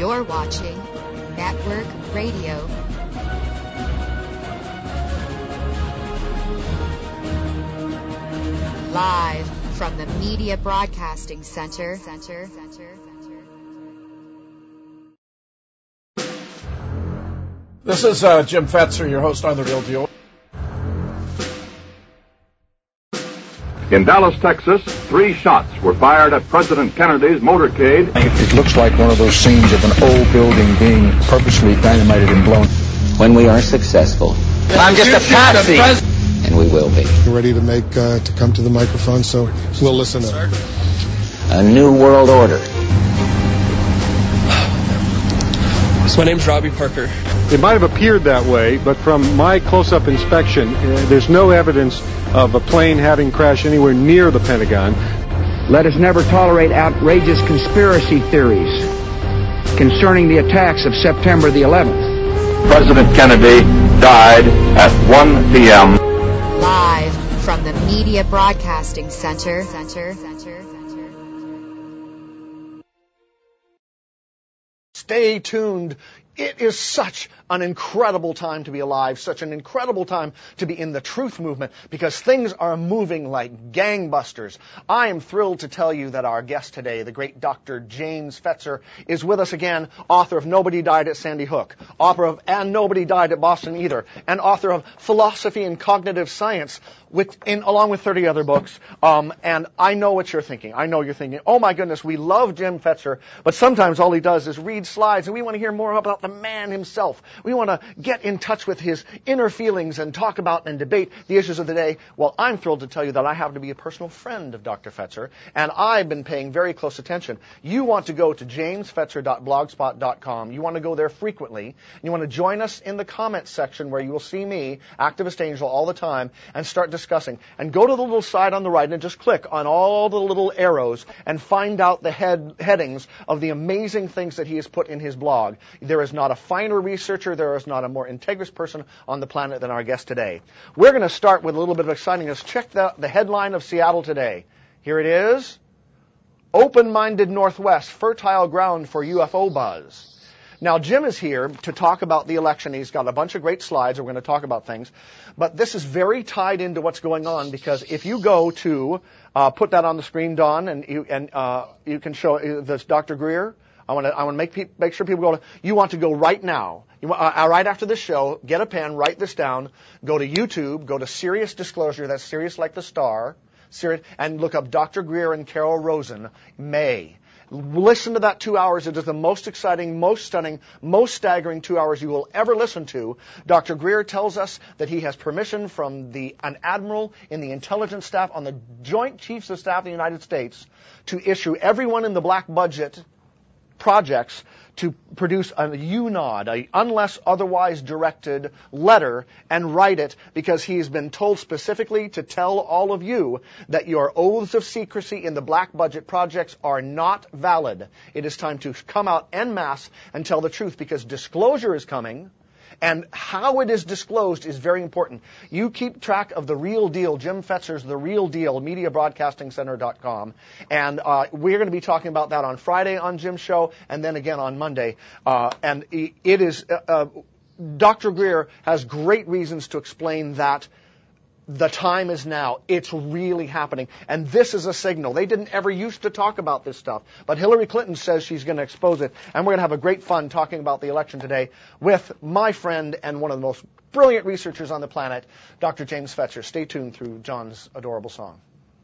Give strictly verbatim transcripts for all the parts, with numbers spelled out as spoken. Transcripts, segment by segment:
You're watching Network Radio. Live from the Media Broadcasting Center. Center. Center. This is uh, Jim Fetzer, your host on The Real Deal. In Dallas, Texas, three shots were fired at President Kennedy's motorcade. It looks like one of those scenes of an old building being purposely dynamited and blown. When we are successful, I'm just a patsy, and we will be. We're ready to make uh, to come to the microphone, so we'll listen up. A new world order. So my name's Robbie Parker. It might have appeared that way, but from my close-up inspection, uh, there's no evidence of a plane having crashed anywhere near the Pentagon. Let us never tolerate outrageous conspiracy theories concerning the attacks of September the eleventh. President Kennedy died at one p.m. Live from the Media Broadcasting Center. Center. Center. Stay tuned. It is such an incredible time to be alive, such an incredible time to be in the truth movement, because things are moving like gangbusters. I am thrilled to tell you that our guest today, the great Doctor James Fetzer, is with us again, author of Nobody Died at Sandy Hook, author of And Nobody Died at Boston Either, and author of Philosophy and Cognitive Science, with, in, along with thirty other books. Um, and I know what you're thinking. I know you're thinking, oh my goodness, we love Jim Fetzer, but sometimes all he does is read slides, and we want to hear more about the man himself. We want to get in touch with his inner feelings and talk about and debate the issues of the day. Well, I'm thrilled to tell you that I happen to be a personal friend of Doctor Fetzer, and I've been paying very close attention. You want to go to james fetzer dot blogspot dot com. You want to go there frequently. You want to join us in the comments section where you will see me, Activist Angel, all the time, and start discussing. And go to the little side on the right and just click on all the little arrows and find out the head headings of the amazing things that he has put in his blog. There is not a finer researcher, there is not a more integrous person on the planet than our guest today. We're going to start with a little bit of excitingness. Check the, the headline of Seattle today. Here it is. Open-minded Northwest, fertile ground for U F O buzz. Now, Jim is here to talk about the election. He's got a bunch of great slides. We're going to talk about things. But this is very tied into what's going on, because if you go to, uh, put that on the screen, Don, and you, and, uh, you can show uh, this Doctor Greer. I want to, I want to make pe- make sure people go to, you want to go right now. You want, uh, right after this show, get a pen, write this down, go to YouTube, go to Sirius Disclosure, that's Sirius like the star, Sirius, and look up Doctor Greer and Carol Rosen, May. Listen to that two hours. It is the most exciting, most stunning, most staggering two hours you will ever listen to. Doctor Greer tells us that he has permission from the an admiral in the intelligence staff on the Joint Chiefs of Staff of the United States to issue everyone in the black budget projects to produce a U NOD, a unless otherwise directed letter, and write it, because he's been told specifically to tell all of you that your oaths of secrecy in the black budget projects are not valid. It is time to come out en masse and tell the truth, because disclosure is coming. And how it is disclosed is very important. You keep track of The Real Deal, Jim Fetzer's The Real Deal, media broadcasting center dot com. And uh, we're going to be talking about that on Friday on Jim's show, and then again on Monday. Uh, and it is, uh, uh, Doctor Greer has great reasons to explain that the time is now. It's really happening. And this is a signal. They didn't ever used to talk about this stuff. But Hillary Clinton says she's going to expose it. And we're going to have a great fun talking about the election today with my friend and one of the most brilliant researchers on the planet, Doctor James Fetzer. Stay tuned through John's adorable song.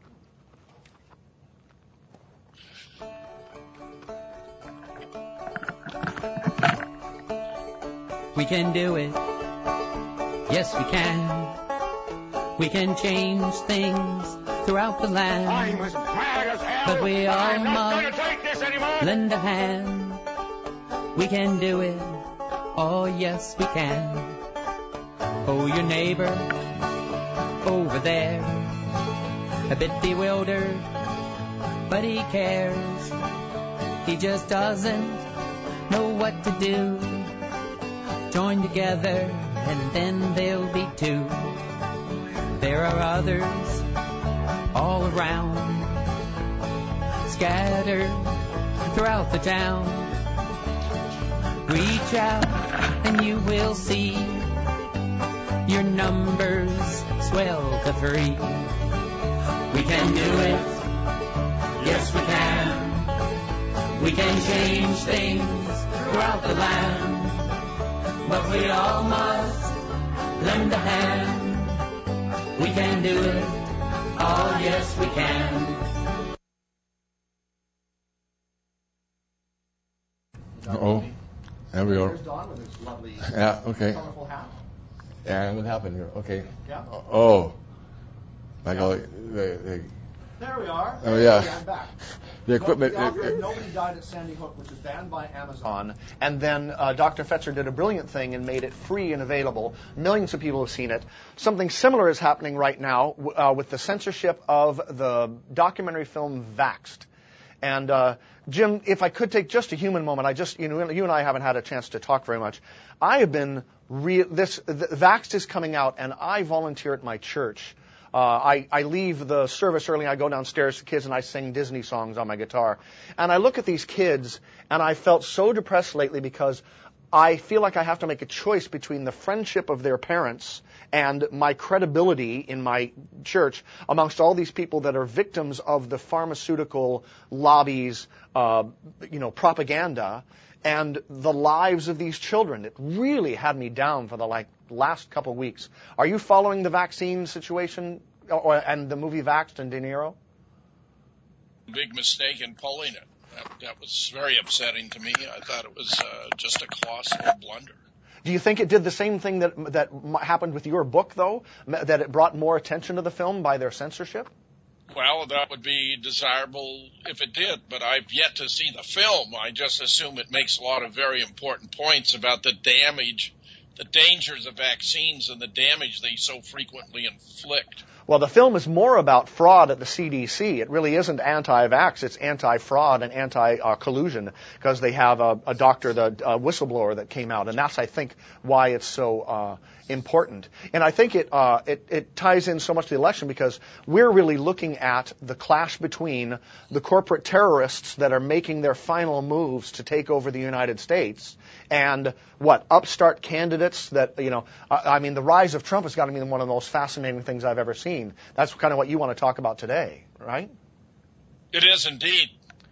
We can do it. Yes, we can. We can change things throughout the land. I'm as mad as hell. But we all I'm not must gonna take this anymore. lend a hand. We can do it. Oh, yes, we can. Oh, your neighbor over there, a bit bewildered, but he cares. He just doesn't know what to do. Join together and then they'll be two. There are others all around, scattered throughout the town. Reach out and you will see your numbers swell to three. We can do it. Yes, we can. We can change things throughout the land. But we all must lend a hand. We can do it. Oh, yes, we can. Uh-oh. There we go. There's Don with his lovely, yeah, okay. colorful hat. Yeah, what happened here? Okay. Yeah. Oh. Like all the, the, There we are. Oh, yeah. Hey, I'm back. The equipment. The author of Nobody Died at Sandy Hook, which is banned by Amazon. And then uh, Doctor Fetzer did a brilliant thing and made it free and available. Millions of people have seen it. Something similar is happening right now uh, with the censorship of the documentary film Vaxxed. And uh, Jim, if I could take just a human moment, I just, you know, you and I haven't had a chance to talk very much. I have been real. This the, Vaxxed is coming out, and I volunteer at my church. Uh, I, I leave the service early, I go downstairs to kids, and I sing Disney songs on my guitar. And I look at these kids, and I felt so depressed lately because I feel like I have to make a choice between the friendship of their parents and my credibility in my church amongst all these people that are victims of the pharmaceutical lobbies, uh, you know, propaganda, and the lives of these children. It really had me down for the like last couple of weeks. Are you following the vaccine situation or, and the movie Vaxxed and De Niro? Big mistake in pulling it. That, that was very upsetting to me. I thought it was uh, just a colossal blunder. Do you think it did the same thing that that happened with your book, though, that it brought more attention to the film by their censorship? Well, that would be desirable if it did, but I've yet to see the film. I just assume it makes a lot of very important points about the damage, the dangers of vaccines and the damage they so frequently inflict. Well, the film is more about fraud at the C D C. It really isn't anti-vax. It's anti-fraud and anti-collusion because they have a, a doctor, the a whistleblower that came out, and that's, I think, why it's so uh, important. And I think it, uh, it it ties in so much to the election because we're really looking at the clash between the corporate terrorists that are making their final moves to take over the United States and what upstart candidates that, you know, I, I mean, the rise of Trump has got to be one of the most fascinating things I've ever seen. That's kind of what you want to talk about today, right? It is indeed.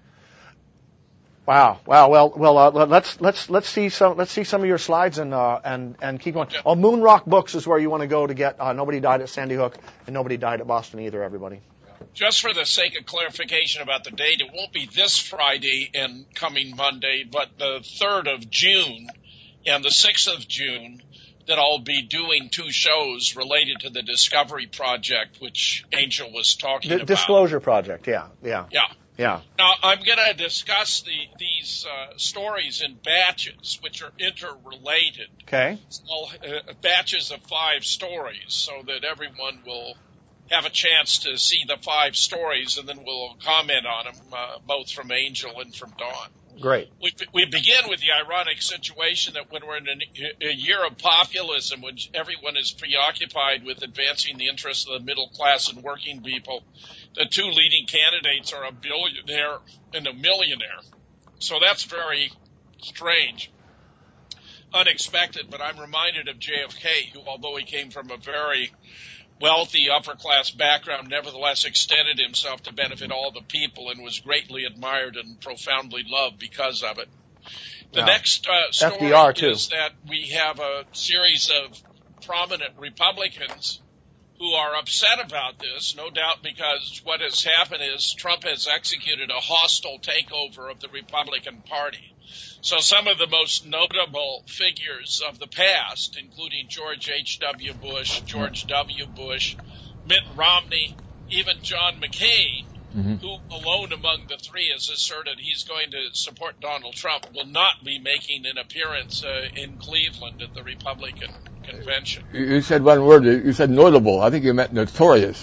Wow. Wow. Well, well, uh, let's let's let's see some let's see some of your slides and uh, and and keep going. Yeah. Oh, Moonrock Books is where you want to go to get uh, Nobody Died at Sandy Hook and Nobody Died at Boston either. Everybody. Just for the sake of clarification about the date, it won't be this Friday and coming Monday, but the third of June and the sixth of June that I'll be doing two shows related to the Discovery Project, which Angel was talking the about. Disclosure Project, yeah, yeah. Yeah. Yeah. Now, I'm going to discuss the, these uh, stories in batches, which are interrelated. Okay. So, uh, batches of five stories so that everyone will have a chance to see the five stories, and then we'll comment on them, uh, both from Angel and from Dawn. Great. We, we begin with the ironic situation that when we're in a, a year of populism, when everyone is preoccupied with advancing the interests of the middle class and working people, the two leading candidates are a billionaire and a millionaire. So that's very strange, unexpected, but I'm reminded of J F K, who, although he came from a very wealthy upper-class background, nevertheless extended himself to benefit all the people and was greatly admired and profoundly loved because of it. The yeah. next uh, story F D R too. is that we have a series of prominent Republicans who are upset about this, no doubt because what has happened is Trump has executed a hostile takeover of the Republican Party. So some of the most notable figures of the past, including George H W. Bush, George W. Bush, Mitt Romney, even John McCain, mm-hmm. who alone among the three has asserted he's going to support Donald Trump, will not be making an appearance uh, in Cleveland at the Republican convention. You said one word. You said notable. I think you meant notorious.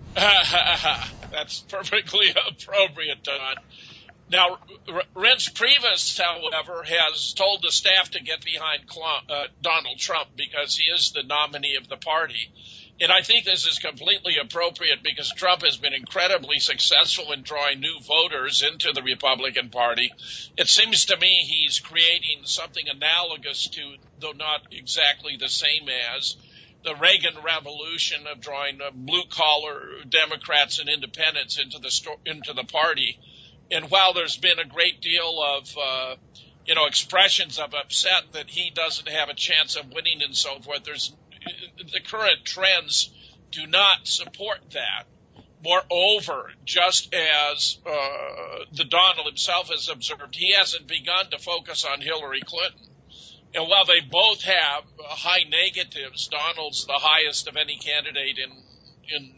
That's perfectly appropriate, Don. Now, Reince Priebus, however, has told the staff to get behind uh, Donald Trump because he is the nominee of the party. And I think this is completely appropriate because Trump has been incredibly successful in drawing new voters into the Republican Party. It seems to me he's creating something analogous to, though not exactly the same as, the Reagan Revolution of drawing uh, blue-collar Democrats and independents into the sto- into the party. And while there's been a great deal of uh, you know expressions of upset that he doesn't have a chance of winning and so forth, there's the current trends do not support that. Moreover, just as uh, the Donald himself has observed, he hasn't begun to focus on Hillary Clinton. And while they both have high negatives, Donald's the highest of any candidate in in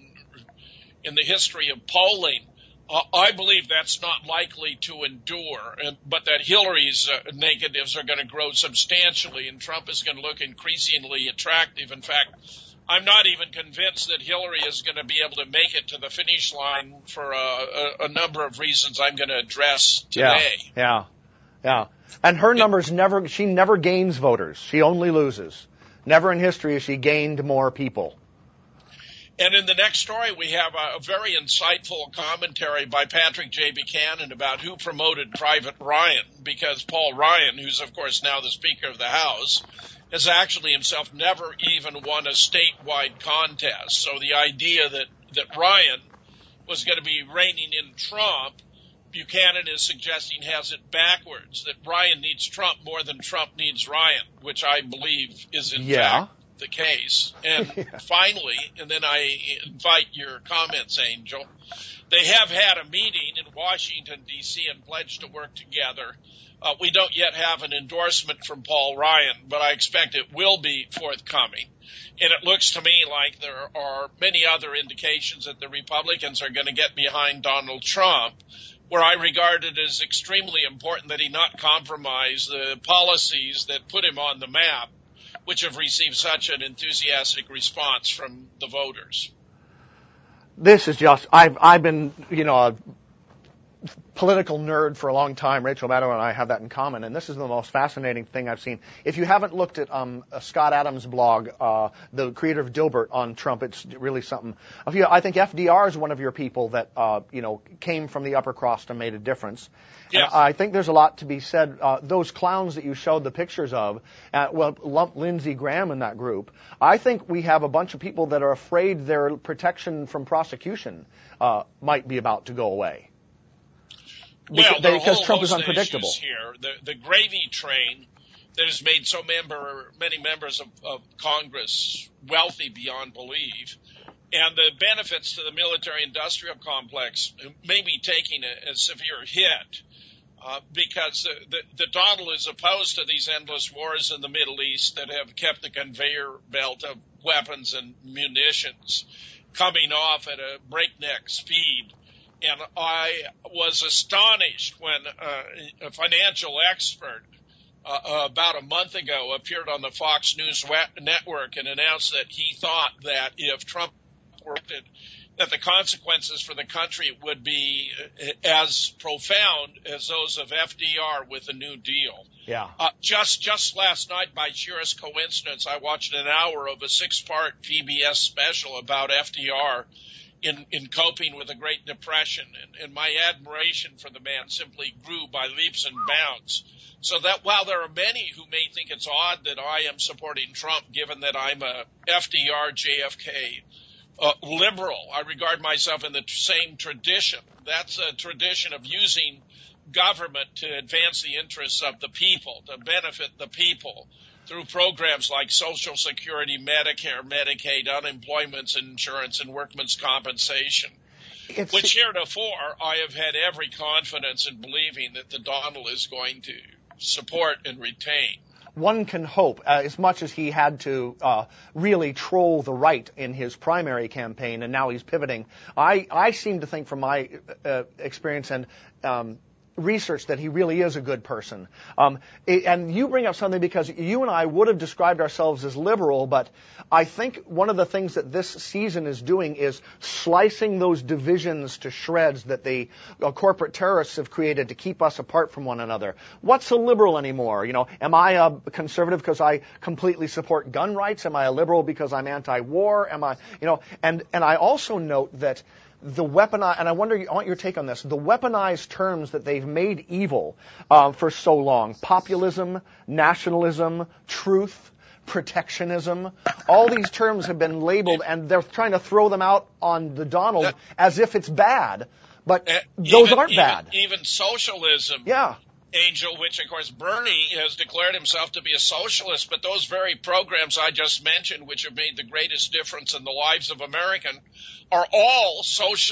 in the history of polling. Uh, I believe that's not likely to endure, and, but that Hillary's uh, negatives are going to grow substantially, and Trump is going to look increasingly attractive. In fact, I'm not even convinced that Hillary is going to be able to make it to the finish line for a, a, a number of reasons I'm going to address today. Yeah, yeah, yeah. And her numbers never, she never gains voters. She only loses. Never in history has she gained more people. And in the next story, we have a, a very insightful commentary by Patrick J. Buchanan about who promoted Private Ryan, because Paul Ryan, who's of course now the Speaker of the House, has actually himself never even won a statewide contest. So the idea that, that Ryan was going to be reigning in Trump, Buchanan is suggesting has it backwards, that Ryan needs Trump more than Trump needs Ryan, which I believe is in yeah. fact the case. And yeah. finally, and then I invite your comments, Angel, they have had a meeting in Washington, D C and pledged to work together. Uh, we don't yet have an endorsement from Paul Ryan, but I expect it will be forthcoming. And it looks to me like there are many other indications that the Republicans are going to get behind Donald Trump, where I regard it as extremely important that he not compromise the policies that put him on the map, which have received such an enthusiastic response from the voters. This is just, I've, I've been, you know, a political nerd for a long time. Rachel Maddow and I have that in common, and this is the most fascinating thing I've seen. If you haven't looked at um, Scott Adams' blog, uh, the creator of Dilbert, on Trump, it's really something. I think F D R is one of your people that, uh, you know, came from the upper crust and made a difference. Yes. And I think there's a lot to be said. Uh, those clowns that you showed the pictures of, uh, well, lump Lindsey Graham in that group, I think we have a bunch of people that are afraid their protection from prosecution uh, might be about to go away. Well, there are because a whole Trump is host of unpredictable. issues here. The, the gravy train that has made so member, many members of, of Congress wealthy beyond belief, and the benefits to the military-industrial complex may be taking a, a severe hit uh, because the, the, the Donald is opposed to these endless wars in the Middle East that have kept the conveyor belt of weapons and munitions coming off at a breakneck speed. And I was astonished when uh, a financial expert uh, about a month ago appeared on the Fox News network and announced that he thought that if Trump worked it, that the consequences for the country would be as profound as those of F D R with the New Deal. Yeah. Uh, just just last night, by sheerest coincidence, I watched an hour of a six-part P B S special about F D R in, in coping with the Great Depression, and, and my admiration for the man simply grew by leaps and bounds. So that while there are many who may think it's odd that I am supporting Trump, given that I'm a F D R, J F K uh, liberal, I regard myself in the same tradition. That's a tradition of using government to advance the interests of the people, to benefit the people through programs like Social Security, Medicare, Medicaid, unemployment insurance, and workmen's compensation, it's, which heretofore I have had every confidence in believing that the Donald is going to support and retain. One can hope, uh, as much as he had to uh, really troll the right in his primary campaign, and now he's pivoting. I, I seem to think, from my uh, experience, and um, research that he really is a good person. Um, and you bring up something because you and I would have described ourselves as liberal, but I think one of the things that this season is doing is slicing those divisions to shreds that the uh, corporate terrorists have created to keep us apart from one another. What's a liberal anymore? You know, am I a conservative because I completely support gun rights? Am I a liberal because I'm anti-war? Am I, you know, and, and I also note that the weaponized, and I wonder, I want your take on this, the weaponized terms that they've made evil uh, for so long, populism, nationalism, truth, protectionism, all these terms have been labeled, and they're trying to throw them out on the Donald uh, as if it's bad, but uh, those even, aren't even, bad. Even socialism. Yeah. Angel, which of course Bernie has declared himself to be a socialist, but those very programs I just mentioned, which have made the greatest difference in the lives of Americans, are all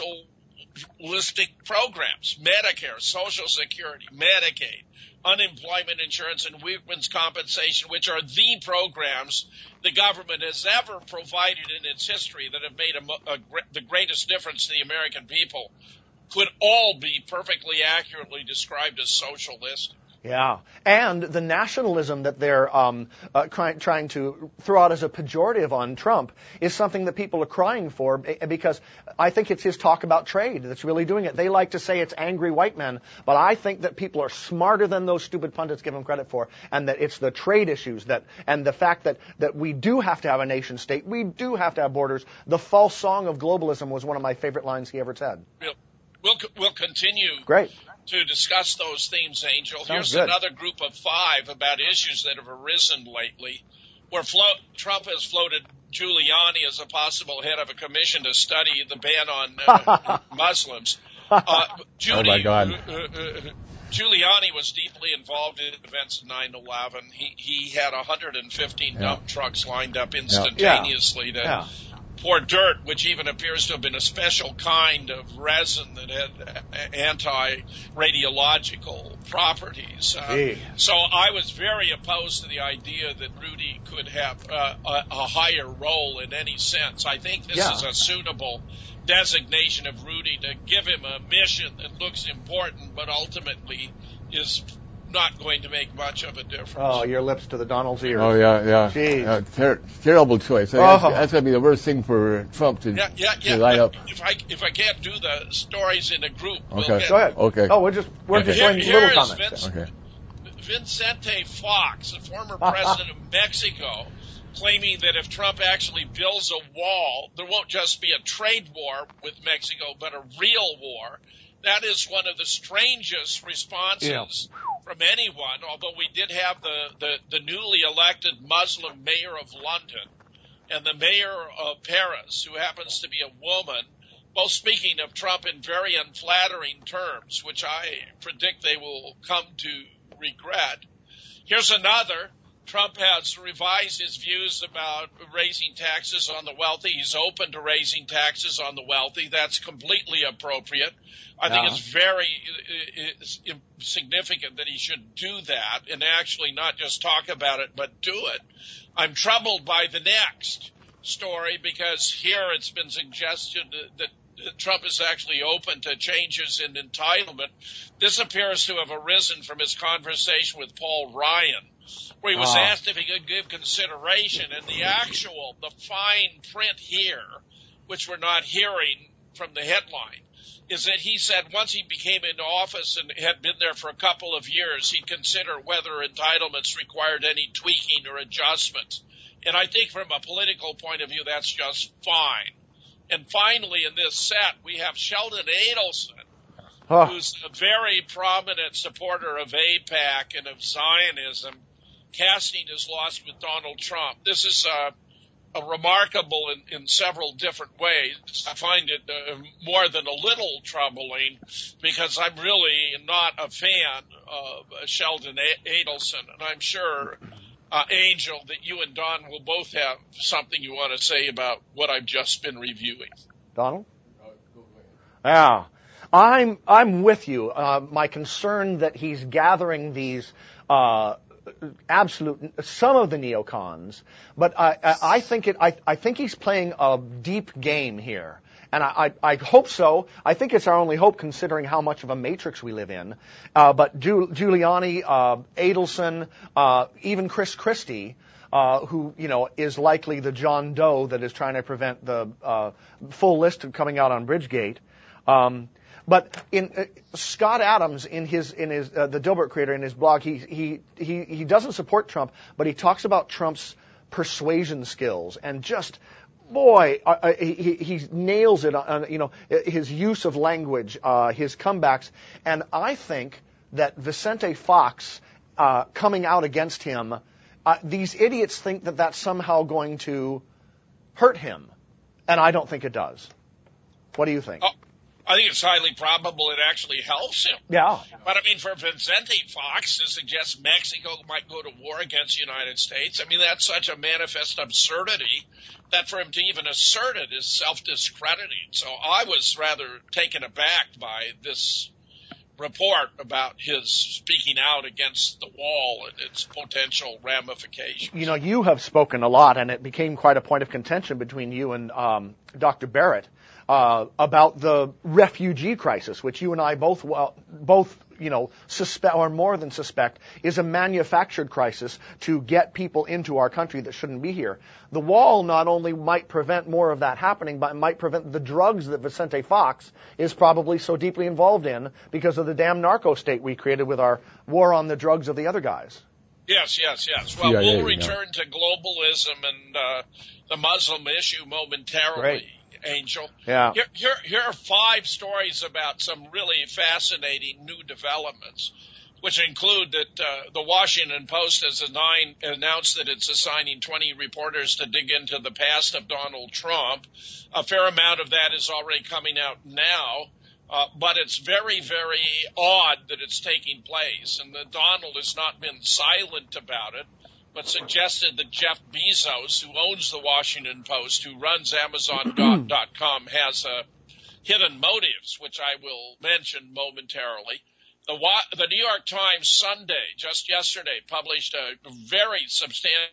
socialistic programs. Medicare, Social Security, Medicaid, unemployment insurance, and workmen's compensation, which are the programs the government has ever provided in its history that have made a, a, the greatest difference to the American people, could all be perfectly accurately described as socialist. Yeah, and the nationalism that they're um, uh, try, trying to throw out as a pejorative on Trump is something that people are crying for, because I think it's his talk about trade that's really doing it. They like to say it's angry white men, but I think that people are smarter than those stupid pundits give them credit for, and that it's the trade issues that, and the fact that, that we do have to have a nation state, we do have to have borders. The false song of globalism was one of my favorite lines he ever said. We'll, we'll, we'll continue. Great. To discuss those themes, Angel. Sounds Here's good. Another group of five about issues that have arisen lately, where flo- Trump has floated Giuliani as a possible head of a commission to study the ban on uh, Muslims. Uh, Judy, oh, my God. Uh, uh, Giuliani was deeply involved in events of nine eleven. He, he had one hundred fifteen yeah. dump trucks lined up instantaneously yeah. to yeah. pour dirt, which even appears to have been a special kind of resin that had anti-radiological properties. Uh, so I was very opposed to the idea that Rudy could have uh, a, a higher role in any sense. I think this yeah. is a suitable designation of Rudy to give him a mission that looks important, but ultimately is not going to make much of a difference. Oh, your lips to the Donald's ears. Oh, yeah, yeah. Jeez. Uh, ter- terrible choice. Oh. That's, that's going to be the worst thing for Trump to, yeah, yeah, yeah. to line up. If I if I can't do the stories in a group, okay. we'll get, Go ahead. Okay. Oh, we're just we're here, just doing here little is comments. Vince, okay. Vicente Fox, the former president of Mexico, claiming that if Trump actually builds a wall, there won't just be a trade war with Mexico, but a real war. That is one of the strangest responses yeah. from anyone, although we did have the, the, the newly elected Muslim mayor of London and the mayor of Paris, who happens to be a woman, both speaking of Trump in very unflattering terms, which I predict they will come to regret. Here's another. Trump has revised his views about raising taxes on the wealthy. He's open to raising taxes on the wealthy. That's completely appropriate. I think yeah. it's very it's significant that he should do that and actually not just talk about it, but do it. I'm troubled by the next story because here it's been suggested that Trump is actually open to changes in entitlement. This appears to have arisen from his conversation with Paul Ryan, where he was oh. asked if he could give consideration. And the actual, the fine print here, which we're not hearing from the headline, is that he said once he became into office and had been there for a couple of years, he'd consider whether entitlements required any tweaking or adjustments. And I think from a political point of view, that's just fine. And finally, in this set, we have Sheldon Adelson, oh. who's a very prominent supporter of AIPAC and of Zionism, casting his lots with Donald Trump. This is uh, a remarkable in, in several different ways. I find it uh, more than a little troubling because I'm really not a fan of uh, Sheldon Adelson, and I'm sure Uh, Angel, that you and Don will both have something you want to say about what I've just been reviewing. Donald? Yeah. I'm, I'm with you. Uh, my concern that he's gathering these, uh, absolute, some of the neocons, but I, I, I think it, I, I think he's playing a deep game here. and I, I, I hope so. I think it's our only hope considering how much of a matrix we live in. Uh, but Giul- Giuliani, uh, Adelson, uh, even Chris Christie, uh, who, you know, is likely the John Doe that is trying to prevent the uh, full list of coming out on Bridgegate. Um, But in uh, Scott Adams, in his in his uh, the Dilbert creator, in his blog, he he he he doesn't support Trump, but he talks about Trump's persuasion skills and just boy, uh, he he nails it on, you know, his use of language, uh, his comebacks, and I think that Vicente Fox uh, coming out against him, uh, these idiots think that that's somehow going to hurt him, and I don't think it does. What do you think? Oh. I think it's highly probable it actually helps him. Yeah. But, I mean, for Vicente Fox to suggest Mexico might go to war against the United States, I mean, that's such a manifest absurdity that for him to even assert it is self-discrediting. So I was rather taken aback by this report about his speaking out against the wall and its potential ramifications. You know, you have spoken a lot, and it became quite a point of contention between you and um, Doctor Barrett. Uh, about the refugee crisis, which you and I both, well, both, you know, suspect, or more than suspect, is a manufactured crisis to get people into our country that shouldn't be here. The wall not only might prevent more of that happening, but it might prevent the drugs that Vicente Fox is probably so deeply involved in because of the damn narco state we created with our war on the drugs of the other guys. Yes, yes, yes. Well, C I A, we'll return yeah. to globalism and uh, the Muslim issue momentarily. Great. Angel. Yeah. Here, here, here are five stories about some really fascinating new developments, which include that uh, the Washington Post has assigned, announced that it's assigning twenty reporters to dig into the past of Donald Trump. A fair amount of that is already coming out now, uh, but it's very, very odd that it's taking place, and that Donald has not been silent about it, but suggested that Jeff Bezos, who owns the Washington Post, who runs Amazon dot com, has uh, hidden motives, which I will mention momentarily. The, the New York Times Sunday, just yesterday, published a very substantial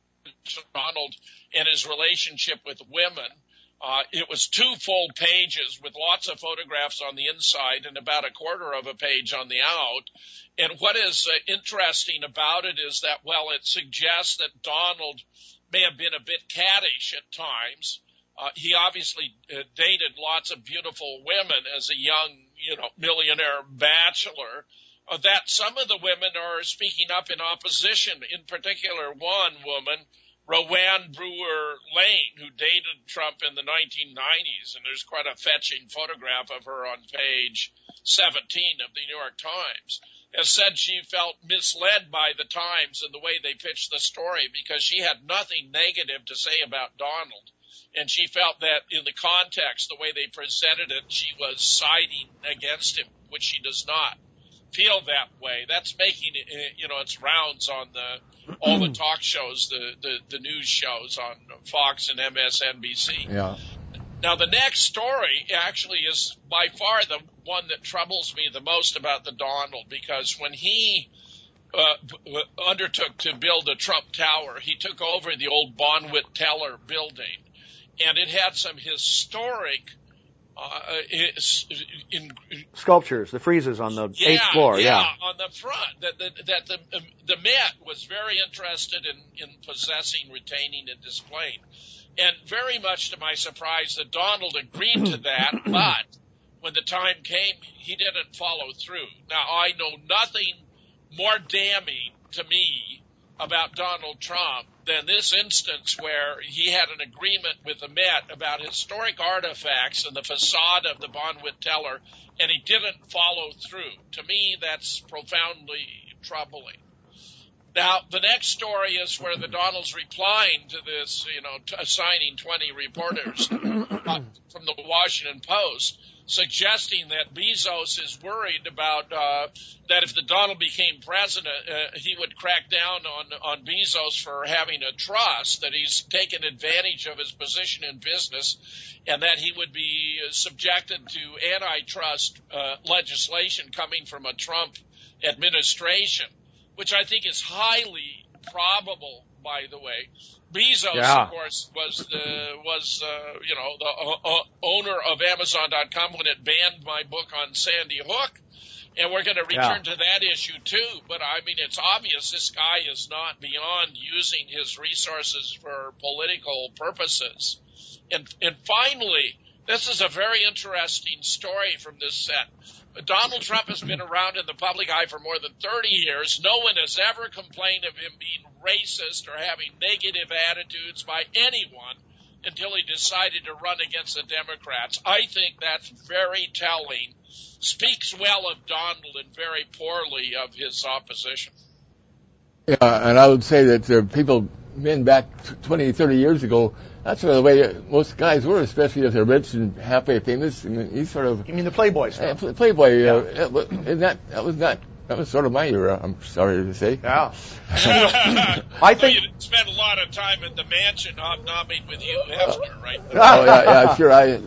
Donald and his relationship with women. Uh, it was two full pages with lots of photographs on the inside and about a quarter of a page on the out. And what is uh, interesting about it is that, well, it suggests that Donald may have been a bit caddish at times. Uh, he obviously uh, dated lots of beautiful women as a young, you know, millionaire bachelor. Uh, that some of the women are speaking up in opposition, in particular one woman, Rowan Brewer Lane, who dated Trump in the nineteen nineties, and there's quite a fetching photograph of her on page seventeen of the New York Times, has said she felt misled by the Times and the way they pitched the story because she had nothing negative to say about Donald. And she felt that in the context, the way they presented it, she was siding against him, which she does not feel that way. That's making it, you know, its rounds on the all the talk shows, the, the, the news shows on Fox and M S N B C. Yeah. Now, the next story actually is by far the one that troubles me the most about the Donald, because when he uh, undertook to build the Trump Tower, he took over the old Bonwit Teller building, and it had some historic Uh, in, in, sculptures, the friezes on the yeah, eighth floor, yeah, yeah. on the front. That, that, that the um, the Met was very interested in, in possessing, retaining, and displaying, and very much to my surprise, that Donald agreed to that. But when the time came, he didn't follow through. Now, I know nothing more damning to me about Donald Trump than this instance where he had an agreement with the Met about historic artifacts and the facade of the Bonwit Teller, and he didn't follow through. To me, that's profoundly troubling. Now, the next story is where the Donald's replying to this, you know, t- assigning twenty reporters uh, from the Washington Post, suggesting that Bezos is worried about uh, that if the Donald became president, uh, he would crack down on, on Bezos for having a trust, that he's taken advantage of his position in business, and that he would be subjected to antitrust uh, legislation coming from a Trump administration, which I think is highly probable by the way. Bezos, yeah. of course, was the was uh, you know the uh, uh, owner of Amazon dot com when it banned my book on Sandy Hook, and we're going to return yeah. to that issue too. But I mean, it's obvious this guy is not beyond using his resources for political purposes. And and finally, this is a very interesting story from this set. Donald Trump has been around in the public eye for more than thirty years. No one has ever complained of him being racist or having negative attitudes by anyone until he decided to run against the Democrats. I think that's very telling. Speaks well of Donald and very poorly of his opposition. Yeah, and I would say that there are people, men back twenty, thirty years ago, that's sort of the way most guys were, especially if they're rich and halfway famous. I mean, he's sort of. You mean the Playboy stuff? Uh, Playboy. Yeah. Uh, and that that was not. That was sort of my era. I'm sorry to say. Yeah. I think well, you spent a lot of time at the mansion hobnobbing with Hugh Hefner, right? Oh yeah, yeah, sure. I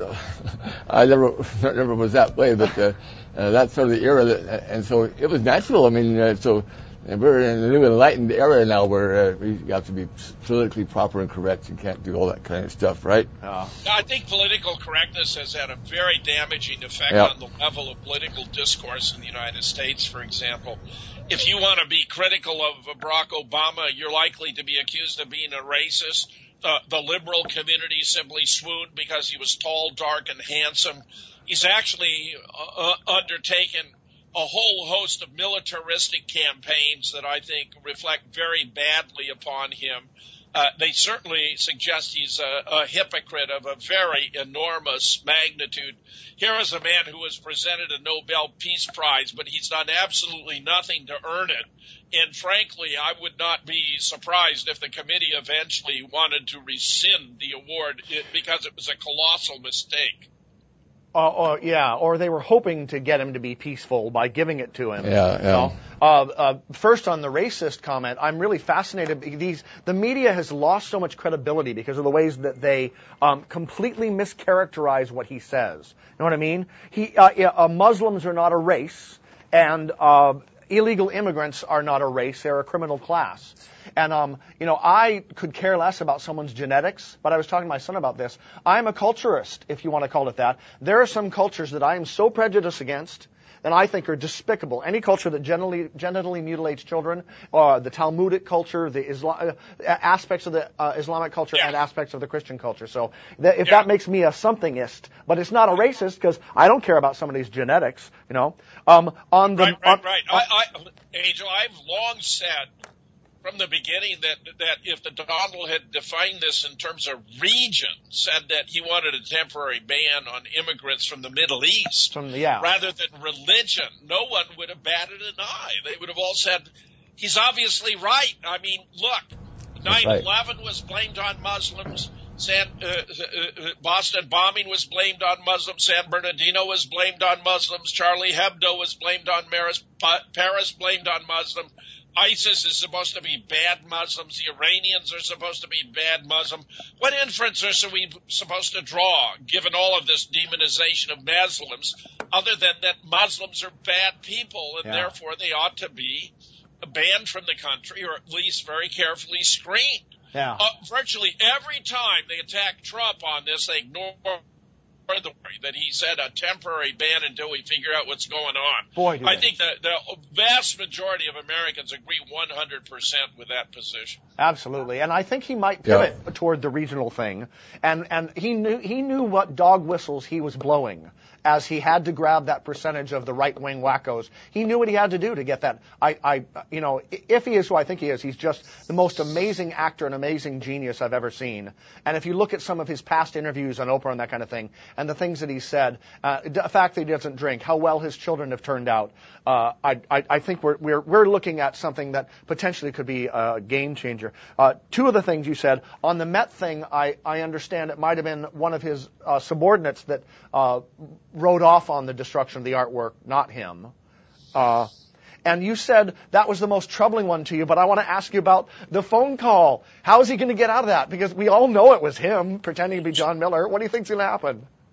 I never never was that way, but uh, uh, that's sort of the era that, and so it was natural. I mean, uh, so. And we're in a new enlightened era now where uh, we have to be politically proper and correct and can't do all that kind of stuff, right? Uh, I think political correctness has had a very damaging effect yep. on the level of political discourse in the United States, for example. If you want to be critical of Barack Obama, you're likely to be accused of being a racist. The, the liberal community simply swooned because he was tall, dark, and handsome. He's actually uh, undertaken a whole host of militaristic campaigns that I think reflect very badly upon him. Uh, they certainly suggest he's a, a hypocrite of a very enormous magnitude. Here is a man who was presented a Nobel Peace Prize, but he's done absolutely nothing to earn it. And frankly, I would not be surprised if the committee eventually wanted to rescind the award because it was a colossal mistake. Uh, or, yeah, or they were hoping to get him to be peaceful by giving it to him. Yeah, yeah. You know? uh, uh, first, on the racist comment, I'm really fascinated. These the media has lost so much credibility because of the ways that they um, completely mischaracterize what he says. You know what I mean? He uh, uh, Muslims are not a race, and uh, illegal immigrants are not a race; they're a criminal class. And, um, you know, I could care less about someone's genetics, but I was talking to my son about this. I'm a culturist, if you want to call it that. There are some cultures that I am so prejudiced against that I think are despicable. Any culture that genitally, genitally mutilates children, uh, the Talmudic culture, the Islam, uh, aspects of the uh, Islamic culture, yeah. and aspects of the Christian culture. So that, if yeah. that makes me a somethingist, but it's not a racist because I don't care about somebody's genetics, you know. Um, on the right, right, on, right. On, I, I, Angel, I've long said from the beginning that that if the Donald had defined this in terms of region, said that he wanted a temporary ban on immigrants from the Middle East from the, yeah. rather than religion, no one would have batted an eye. They would have all said, he's obviously right. I mean, look, nine eleven right. was blamed on Muslims. San, uh, uh, Boston bombing was blamed on Muslims. San Bernardino was blamed on Muslims. Charlie Hebdo was blamed on Paris. Paris blamed on Muslims. ISIS is supposed to be bad Muslims. The Iranians are supposed to be bad Muslim. What inferences are we supposed to draw, given all of this demonization of Muslims, other than that Muslims are bad people and yeah. therefore they ought to be banned from the country or at least very carefully screened? Yeah. Uh, virtually every time they attack Trump on this, they ignore the way that he said a temporary ban until we figure out what's going on. Boy, I think that the vast majority of Americans agree one hundred percent with that position. Absolutely, and I think he might pivot yeah. toward the regional thing, and and he knew he knew what dog whistles he was blowing as he had to grab that percentage of the right-wing wackos. He knew what he had to do to get that. I, I, you know, if he is who I think he is, he's just the most amazing actor and amazing genius I've ever seen. And if you look at some of his past interviews on Oprah and that kind of thing, and the things that he said, uh, the fact that he doesn't drink, how well his children have turned out, uh, I, I, I think we're, we're, we're looking at something that potentially could be a game changer. Uh, two of the things you said, on the Met thing, I, I understand it might have been one of his uh, subordinates that uh, wrote off on the destruction of the artwork, not him. Uh, and you said that was the most troubling one to you, but I want to ask you about the phone call. How is he going to get out of that? Because we all know it was him pretending to be John Miller. What do you think's going to happen?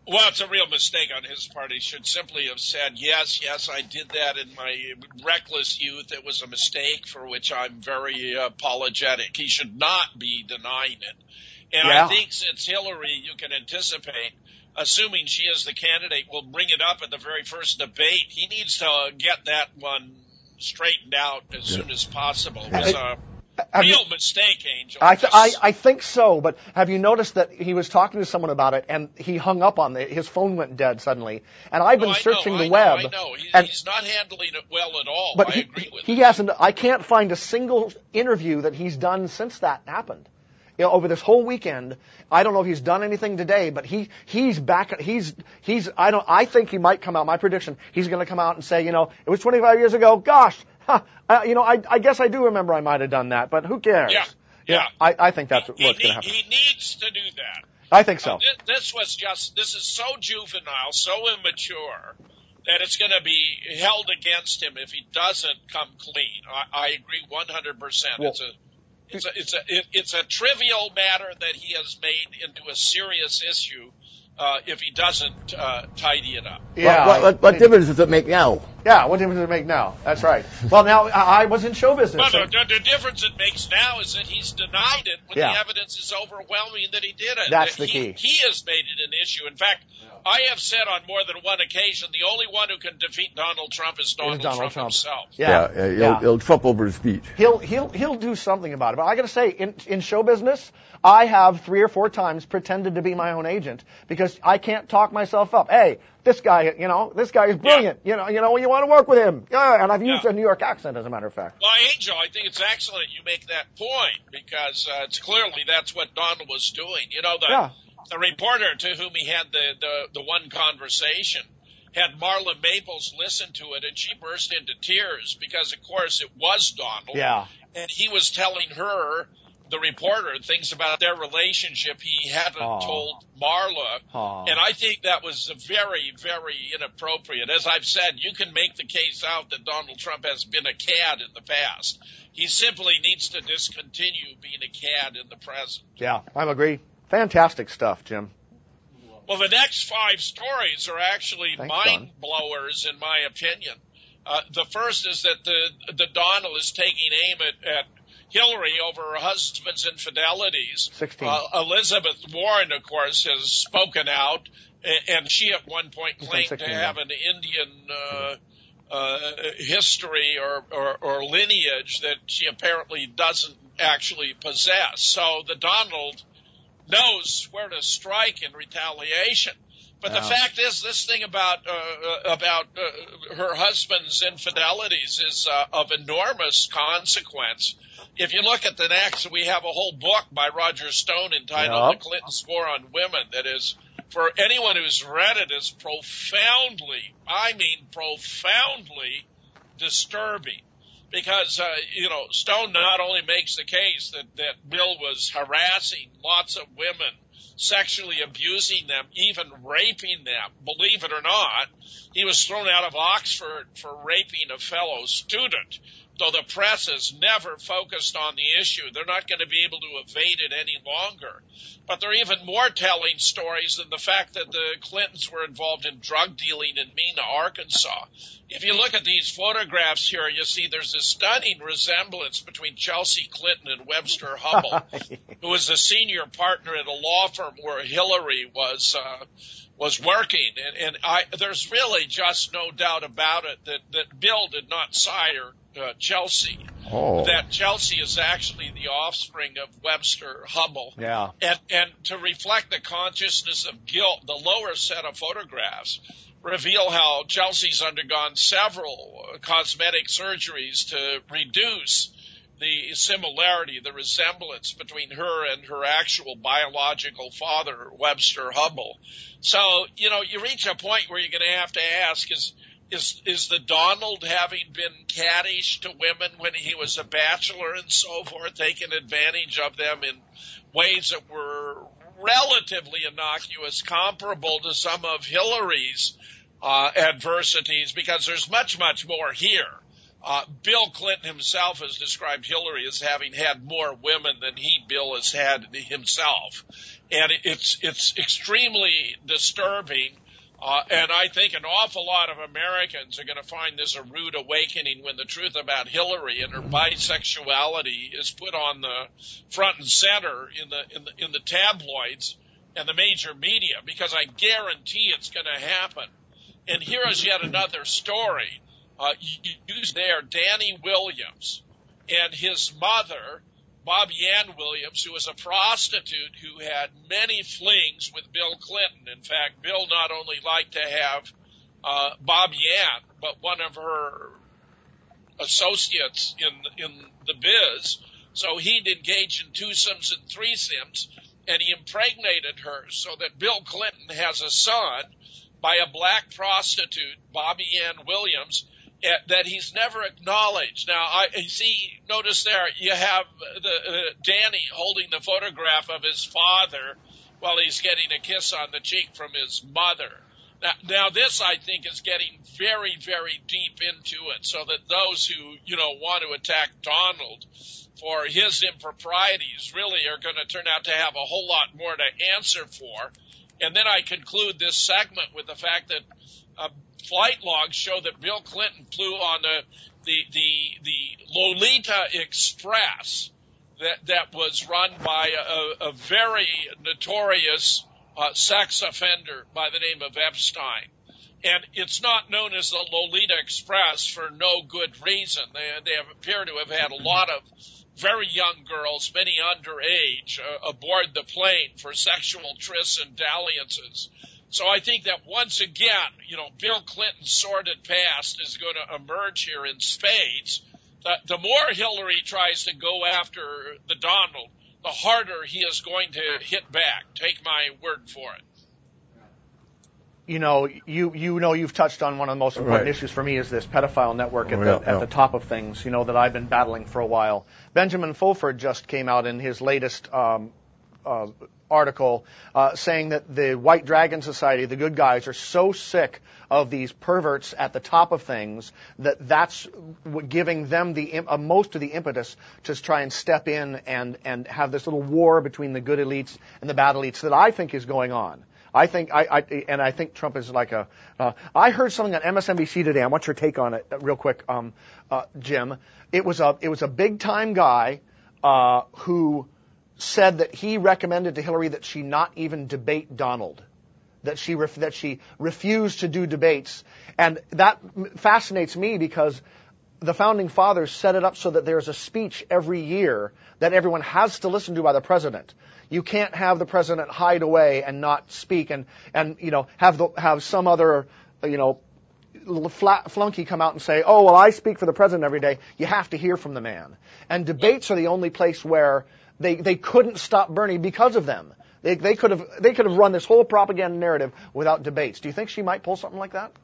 Well, it's a real mistake on his part. He should simply have said, yes, yes, I did that in my reckless youth. It was a mistake for which I'm very uh, apologetic. He should not be denying it. And yeah. I think since Hillary, you can anticipate, assuming she is the candidate, will bring it up at the very first debate. He needs to get that one straightened out as yeah. soon as possible. It was a real you, mistake, Angel. I, th- I, I think so, but have you noticed that he was talking to someone about it and he hung up on it? His phone went dead suddenly. And I've been no, searching know, the I web. Know, I know. He, and, he's not handling it well at all. But I he, agree with he him. hasn't. I can't find a single interview that he's done since that happened. You know, over this whole weekend, I don't know if he's done anything today, but he he's back. He's he's. I don't. I think he might come out. My prediction: he's going to come out and say, you know, it was twenty-five years ago. Gosh, huh, uh, you know, I I guess I do remember I might have done that, but who cares? Yeah, yeah. yeah I I think that's he, what's going to he, happen. He needs to do that. I think so. Uh, th- this was just. This is so juvenile, so immature, that it's going to be held against him if he doesn't come clean. I, I agree one hundred percent. It's a It's a, it's a, it, it's a trivial matter that he has made into a serious issue, uh, if he doesn't, uh, tidy it up. Yeah. What, what, what difference does it make now? Yeah, what difference does it make now? That's right. Well, now, I was in show business. Well, the, the difference it makes now is that he's denied it when yeah. the evidence is overwhelming that he did it. That's that the he, key. He has made it an issue. In fact, I have said on more than one occasion, the only one who can defeat Donald Trump is Donald, Donald Trump, Trump himself. Yeah, yeah, he'll, yeah. he'll trump over his feet. He'll he'll he'll do something about it. But I got to say, in in show business, I have three or four times pretended to be my own agent because I can't talk myself up. Hey, this guy, you know, this guy is brilliant. Yeah. You know, you know, you want to work with him. Yeah, and I've used yeah. a New York accent, as a matter of fact. Well, Angel, I think it's excellent you make that point because uh, it's clearly that's what Donald was doing. You know, the yeah. the reporter to whom he had the, the, the one conversation had Marla Maples listen to it, and she burst into tears because, of course, it was Donald. Yeah. And he was telling her, the reporter, things about their relationship he hadn't Aww. told Marla. Aww. And I think that was very, very inappropriate. As I've said, you can make the case out that Donald Trump has been a cad in the past. He simply needs to discontinue being a cad in the present. Yeah, I agree. Fantastic stuff, Jim. Well, the next five stories are actually Thanks, mind blowers, in my opinion. Uh, the first is that the the Donald is taking aim at, at Hillary over her husband's infidelities. Sixteen. Uh, Elizabeth Warren, of course, has spoken out, and she at one point claimed to have an Indian uh, uh, history or, or, or lineage that she apparently doesn't actually possess. So the Donald knows where to strike in retaliation. But yeah. the fact is, this thing about uh, about uh, her husband's infidelities is uh, of enormous consequence. If you look at the next, we have a whole book by Roger Stone entitled yep. The Clintons' War on Women that is, for anyone who's read it, is profoundly, I mean profoundly disturbing. Because, uh, you know, Stone not only makes the case that, that Bill was harassing lots of women, sexually abusing them, even raping them, believe it or not. He was thrown out of Oxford for raping a fellow student. Though the press has never focused on the issue, they're not going to be able to evade it any longer. But there are even more telling stories than the fact that the Clintons were involved in drug dealing in Mena, Arkansas. If you look at these photographs here, you see there's a stunning resemblance between Chelsea Clinton and Webster Hubbell, who was the senior partner at a law firm where Hillary was uh, was working. And, and I, there's really just no doubt about it that, that Bill did not sire uh, Chelsea. Oh. That Chelsea is actually the offspring of Webster Hubbell. Yeah. And, and to reflect the consciousness of guilt, the lower set of photographs reveal how Chelsea's undergone several cosmetic surgeries to reduce the similarity, the resemblance between her and her actual biological father, Webster Hubbell. So, you know, you reach a point where you're going to have to ask, is Is is the Donald having been caddish to women when he was a bachelor and so forth, taking advantage of them in ways that were relatively innocuous, comparable to some of Hillary's uh, adversities? Because there's much, much more here Uh, Bill Clinton himself has described Hillary as having had more women than he, Bill, has had himself. And it's, it's extremely disturbing. Uh, and I think an awful lot of Americans are going to find this a rude awakening when the truth about Hillary and her bisexuality is put on the front and center in the, in the, in the tabloids and the major media, because I guarantee it's going to happen. And here is yet another story. Uh, you use there Danny Williams and his mother, Bobby Ann Williams, who was a prostitute who had many flings with Bill Clinton. In fact, Bill not only liked to have uh, Bobby Ann, but one of her associates in in the biz. So he'd engage in twosomes and threesomes, and he impregnated her so that Bill Clinton has a son by a black prostitute, Bobby Ann Williams, that he's never acknowledged. Now, I see, notice there, you have the uh, Danny holding the photograph of his father while he's getting a kiss on the cheek from his mother. Now, now this, I think, is getting very, very deep into it, so that those who, you know, want to attack Donald for his improprieties really are going to turn out to have a whole lot more to answer for. And then I conclude this segment with the fact that uh, flight logs show that Bill Clinton flew on the the the, the Lolita Express that that was run by a, a very notorious uh, sex offender by the name of Epstein. And it's not known as the Lolita Express for no good reason. They they have, appear to have had a lot of very young girls, many underage, uh, aboard the plane for sexual trysts and dalliances. So I think that once again, you know, Bill Clinton's sordid past is going to emerge here in spades. The, the more Hillary tries to go after the Donald, the harder he is going to hit back. Take my word for it. You know, you you know, you've touched on one of the most important Right. issues for me is this pedophile network at Oh, the yeah, at yeah. the top of things. You know, that I've been battling for a while. Benjamin Fulford just came out in his latest um, uh, article uh, saying that the White Dragon Society, the good guys, are so sick of these perverts at the top of things that that's w- giving them the im- uh, most of the impetus to try and step in and and have this little war between the good elites and the bad elites that I think is going on. I think I, I and I think Trump is like a. Uh, I heard something on M S N B C today. I want your take on it, uh, real quick, um, uh, Jim. It was a it was a big time guy uh, who said that he recommended to Hillary that she not even debate Donald, that she ref, that she refused to do debates, and that fascinates me because the founding fathers set it up so that there's a speech every year that everyone has to listen to by the president. You can't have the president hide away and not speak, and and you know have the have some other you know flat flunky come out and say, oh well, I speak for the president every day. You have to hear from the man. And debates are the only place where they they couldn't stop Bernie because of them. They they could have they could have run this whole propaganda narrative without debates. Do you think she might pull something like that?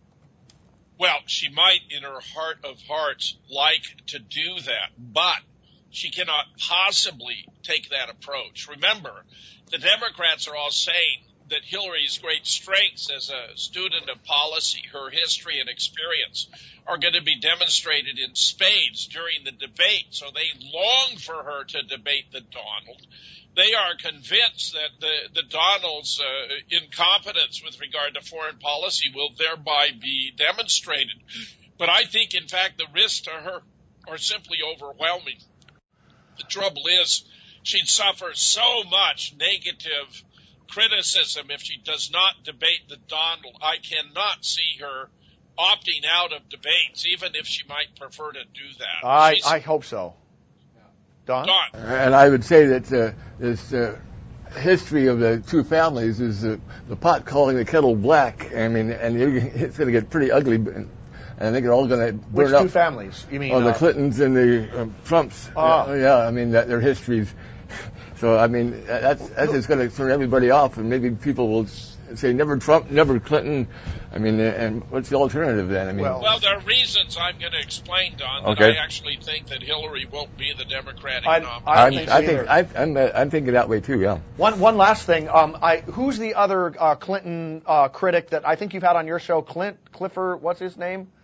Well, she might, in her heart of hearts, like to do that, but she cannot possibly take that approach. Remember, the Democrats are all saying that Hillary's great strengths as a student of policy, her history and experience, are going to be demonstrated in spades during the debate. So they long for her to debate the Donald. They are convinced that the, the Donald's uh, incompetence with regard to foreign policy will thereby be demonstrated. But I think, in fact, the risks to her are simply overwhelming. The trouble is, she'd suffer so much negative criticism if she does not debate the Donald. I cannot see her opting out of debates, even if she might prefer to do that. I, I hope so. Don? Don. And I would say that uh, this uh, history of the two families is uh, the pot calling the kettle black. I mean, and it's going to get pretty ugly. And I think they're all going to burn Which up. two families? You mean Oh, the uh, Clintons and the um, Trumps. Oh. Yeah, yeah, I mean, that, their histories. So, I mean, that's, that's just going to turn everybody off, and maybe people will say never Trump, never Clinton. I mean, and what's the alternative then? I mean, well, well there are reasons I'm going to explain, Don, okay. that I actually think that Hillary won't be the Democratic I, nominee. I, I'm, think, I think I, I'm, uh, I'm thinking that way too. Yeah. One one last thing. Um, I who's the other uh, Clinton uh, critic that I think you've had on your show? Clint Clifford. What's his name?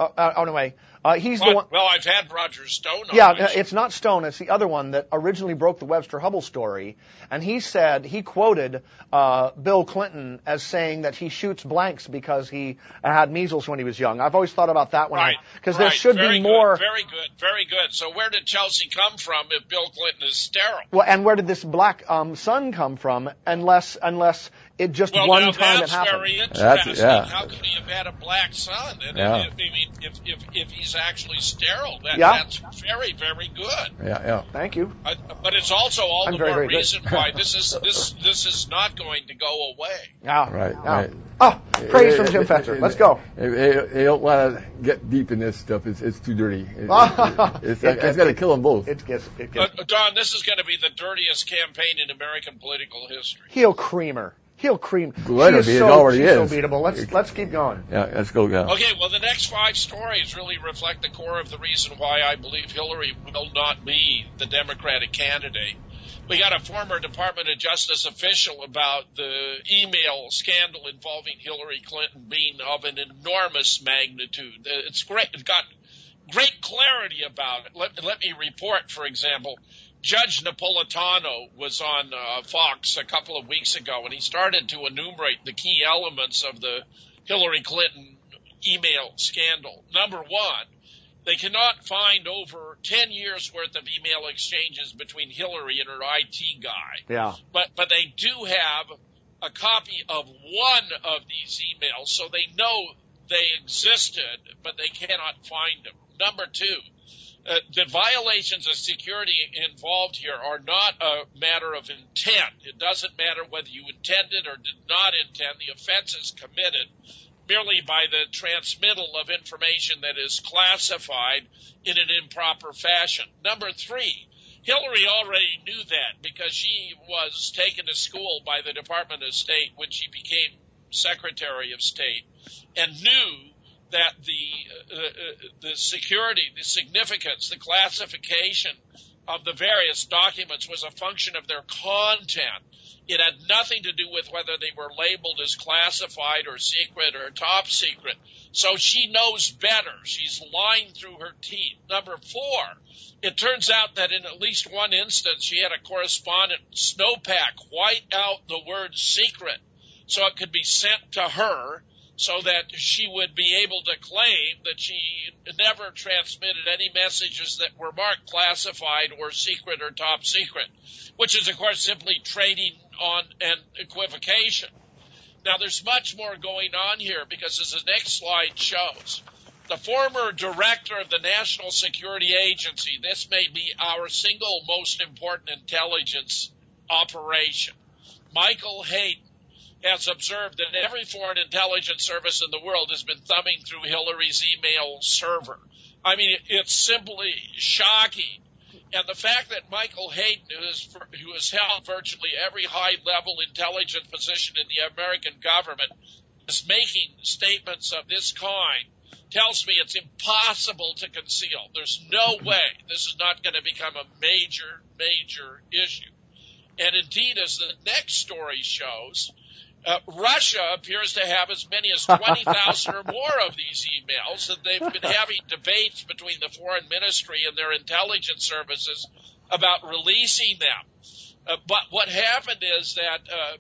Uh, uh, anyway, uh, he's well, the one. Well, I've had Roger Stone on. Yeah, it's not Stone. It's the other one that originally broke the Webster Hubble story. And he said, he quoted uh, Bill Clinton as saying that he shoots blanks because he had measles when he was young. I've always thought about that one. Right. Because right. there should very be more. Good, very good. Very good. So where did Chelsea come from if Bill Clinton is sterile? Well, and where did this black um, sun come from? Unless, unless it just well, one now time that's it happened. Very interesting. That's, yeah. How could he have had a black sun? And yeah. if, I mean, if, if if he's actually sterile, that, yeah. that's very very good. Yeah, yeah. Thank you. Uh, but it's also all I'm the very, more very reason why this is this this is not going to go away. Yeah. Right. Yeah. Right. Oh, praise from Jim Fetzer. Let's go. They don't want to get deep in this stuff. It's it's too dirty. It, it, it's it it's got to kill them both. It gets. It gets. Uh, Don, this is going to be the dirtiest campaign in American political history. Heel creamer. He'll cream. Glenn, she is so, it already she's is. so beatable. Let's let's keep going. Yeah, let's go. Yeah. Okay, well, the next five stories really reflect the core of the reason why I believe Hillary will not be the Democratic candidate. We got a former Department of Justice official about the email scandal involving Hillary Clinton being of an enormous magnitude. It's great. It's got great clarity about it. Let, let me report, for example. Judge Napolitano was on uh, Fox a couple of weeks ago, and he started to enumerate the key elements of the Hillary Clinton email scandal. Number one, they cannot find over ten years worth of email exchanges between Hillary and her I T guy. Yeah. But but they do have a copy of one of these emails, so they know they existed, but they cannot find them. Number two, Uh, the violations of security involved here are not a matter of intent. It doesn't matter whether you intended or did not intend. The offense is committed merely by the transmittal of information that is classified in an improper fashion. Number three, Hillary already knew that because she was taken to school by the Department of State when she became Secretary of State and knew that the uh, uh, the security, the significance, the classification of the various documents was a function of their content. It had nothing to do with whether they were labeled as classified or secret or top secret. So she knows better. She's lying through her teeth. Number four, it turns out that in at least one instance, she had a correspondent snowpack white out the word secret so it could be sent to her, so that she would be able to claim that she never transmitted any messages that were marked classified or secret or top secret, which is, of course, simply trading on an equivocation. Now, there's much more going on here because, as the next slide shows, the former director of the National Security Agency, this may be our single most important intelligence operation, Michael Hayden, has observed that every foreign intelligence service in the world has been thumbing through Hillary's email server. I mean, it's simply shocking. And the fact that Michael Hayden, who, is, who has held virtually every high-level intelligence position in the American government, is making statements of this kind tells me it's impossible to conceal. There's no way this is not going to become a major, major issue. And indeed, as the next story shows, Uh, Russia appears to have as many as twenty thousand or more of these emails, and they've been having debates between the foreign ministry and their intelligence services about releasing them. Uh, but what happened is that uh,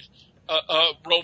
a, a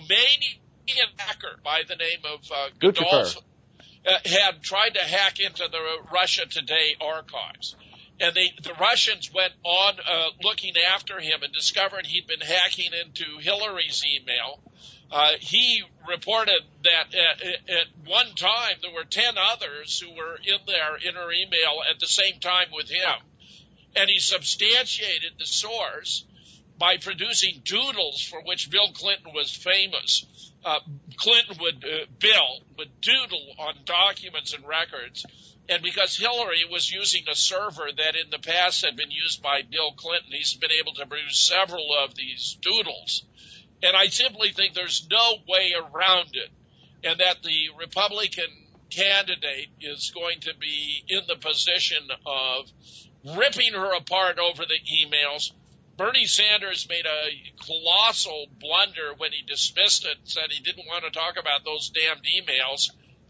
Romanian hacker by the name of uh, Godolph uh, had tried to hack into the Russia Today archives. And they, the Russians went on uh, looking after him and discovered he'd been hacking into Hillary's email. Uh, he reported that at, at one time there were ten others who were in there in her email at the same time with him. And he substantiated the source by producing doodles for which Bill Clinton was famous. Uh, Clinton would, uh, Bill would doodle on documents and records. And because Hillary was using a server that in the past had been used by Bill Clinton, he's been able to produce several of these doodles. And I simply think there's no way around it, and that the Republican candidate is going to be in the position of ripping her apart over the emails. Bernie Sanders made a colossal blunder when he dismissed it and said he didn't want to talk about those damned emails.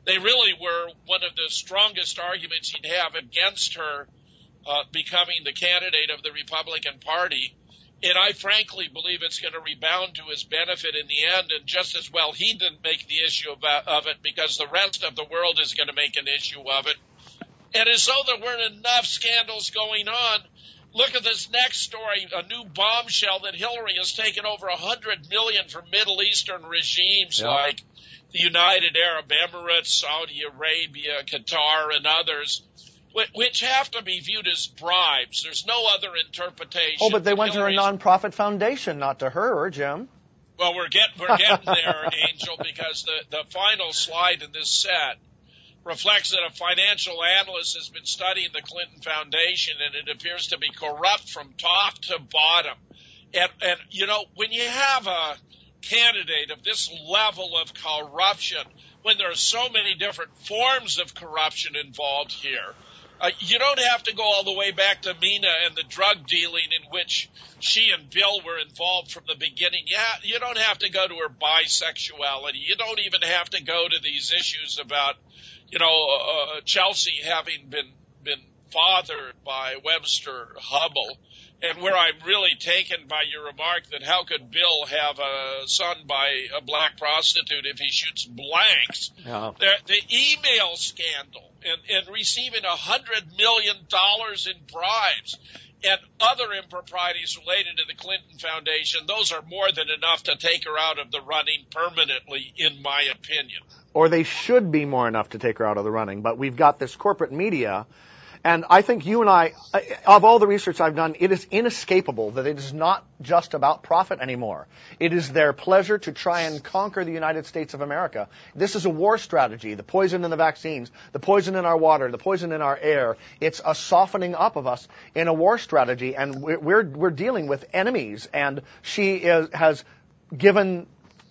they really were one of the strongest arguments he'd have against her uh, becoming the candidate of the Republican Party. And I frankly believe it's going to rebound to his benefit in the end. And just as well, he didn't make the issue of, of it because the rest of the world is going to make an issue of it. And as though there weren't enough scandals going on, look at this next story, a new bombshell that Hillary has taken over a hundred million from Middle Eastern regimes yeah. like the United Arab Emirates, Saudi Arabia, Qatar, and others, which have to be viewed as bribes. There's no other interpretation. Oh, but they went Hillary's... to a nonprofit foundation, not to her, Jim. Well, we're getting we're getting there, Angel, because the the final slide in this set reflects that a financial analyst has been studying the Clinton Foundation, and it appears to be corrupt from top to bottom. And, and you know, when you have a candidate of this level of corruption, when there are so many different forms of corruption involved here, uh, you don't have to go all the way back to Mina and the drug dealing in which she and Bill were involved from the beginning. Yeah, you don't have to go to her bisexuality. You don't even have to go to these issues about, you know, uh, Chelsea having been been fathered by Webster Hubbell, and where I'm really taken by your remark that how could Bill have a son by a black prostitute if he shoots blanks? Yeah. The, the email scandal and, and receiving a hundred million dollars in bribes and other improprieties related to the Clinton Foundation, those are more than enough to take her out of the running permanently, in my opinion. Or they should be more enough to take her out of the running. But we've got this corporate media, and I think you and I, of all the research I've done, it is inescapable that it is not just about profit anymore. It is their pleasure to try and conquer the United States of America. This is a war strategy, the poison in the vaccines, the poison in our water, the poison in our air. It's a softening up of us in a war strategy, and we're we're, we're dealing with enemies, and she is, has given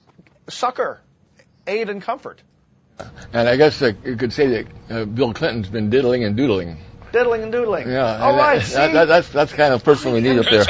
succor, aid, and comfort. And I guess uh, you could say that uh, Bill Clinton's been diddling and doodling. Diddling and doodling. Yeah. All right, that, see? That, that, that's that's kind of person we need up there.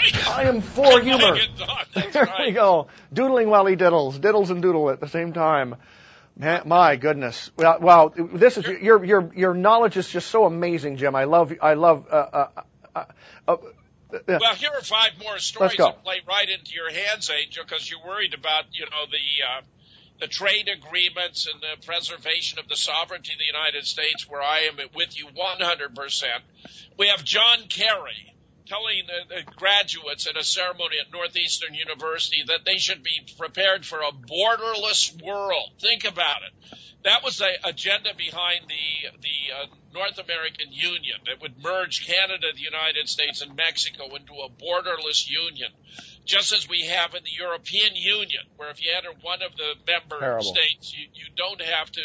I am for humor. There right. we go. Doodling while he diddles. Diddles and doodle at the same time. Man, my goodness. Well, wow. This is your your your knowledge is just so amazing, Jim. I love I love. Uh, uh, uh, uh, well, here are five more stories that play right into your hands, Angel, because you're worried about you know the. Uh, The trade agreements and the preservation of the sovereignty of the United States, where I am with you one hundred percent. We have John Kerry telling the, the graduates at a ceremony at Northeastern University that they should be prepared for a borderless world. Think about it. That was the agenda behind the the uh, North American Union that would merge Canada, the United States, and Mexico into a borderless union. Just as we have in the European Union, where if you enter one of the member Terrible. states, you, you don't have to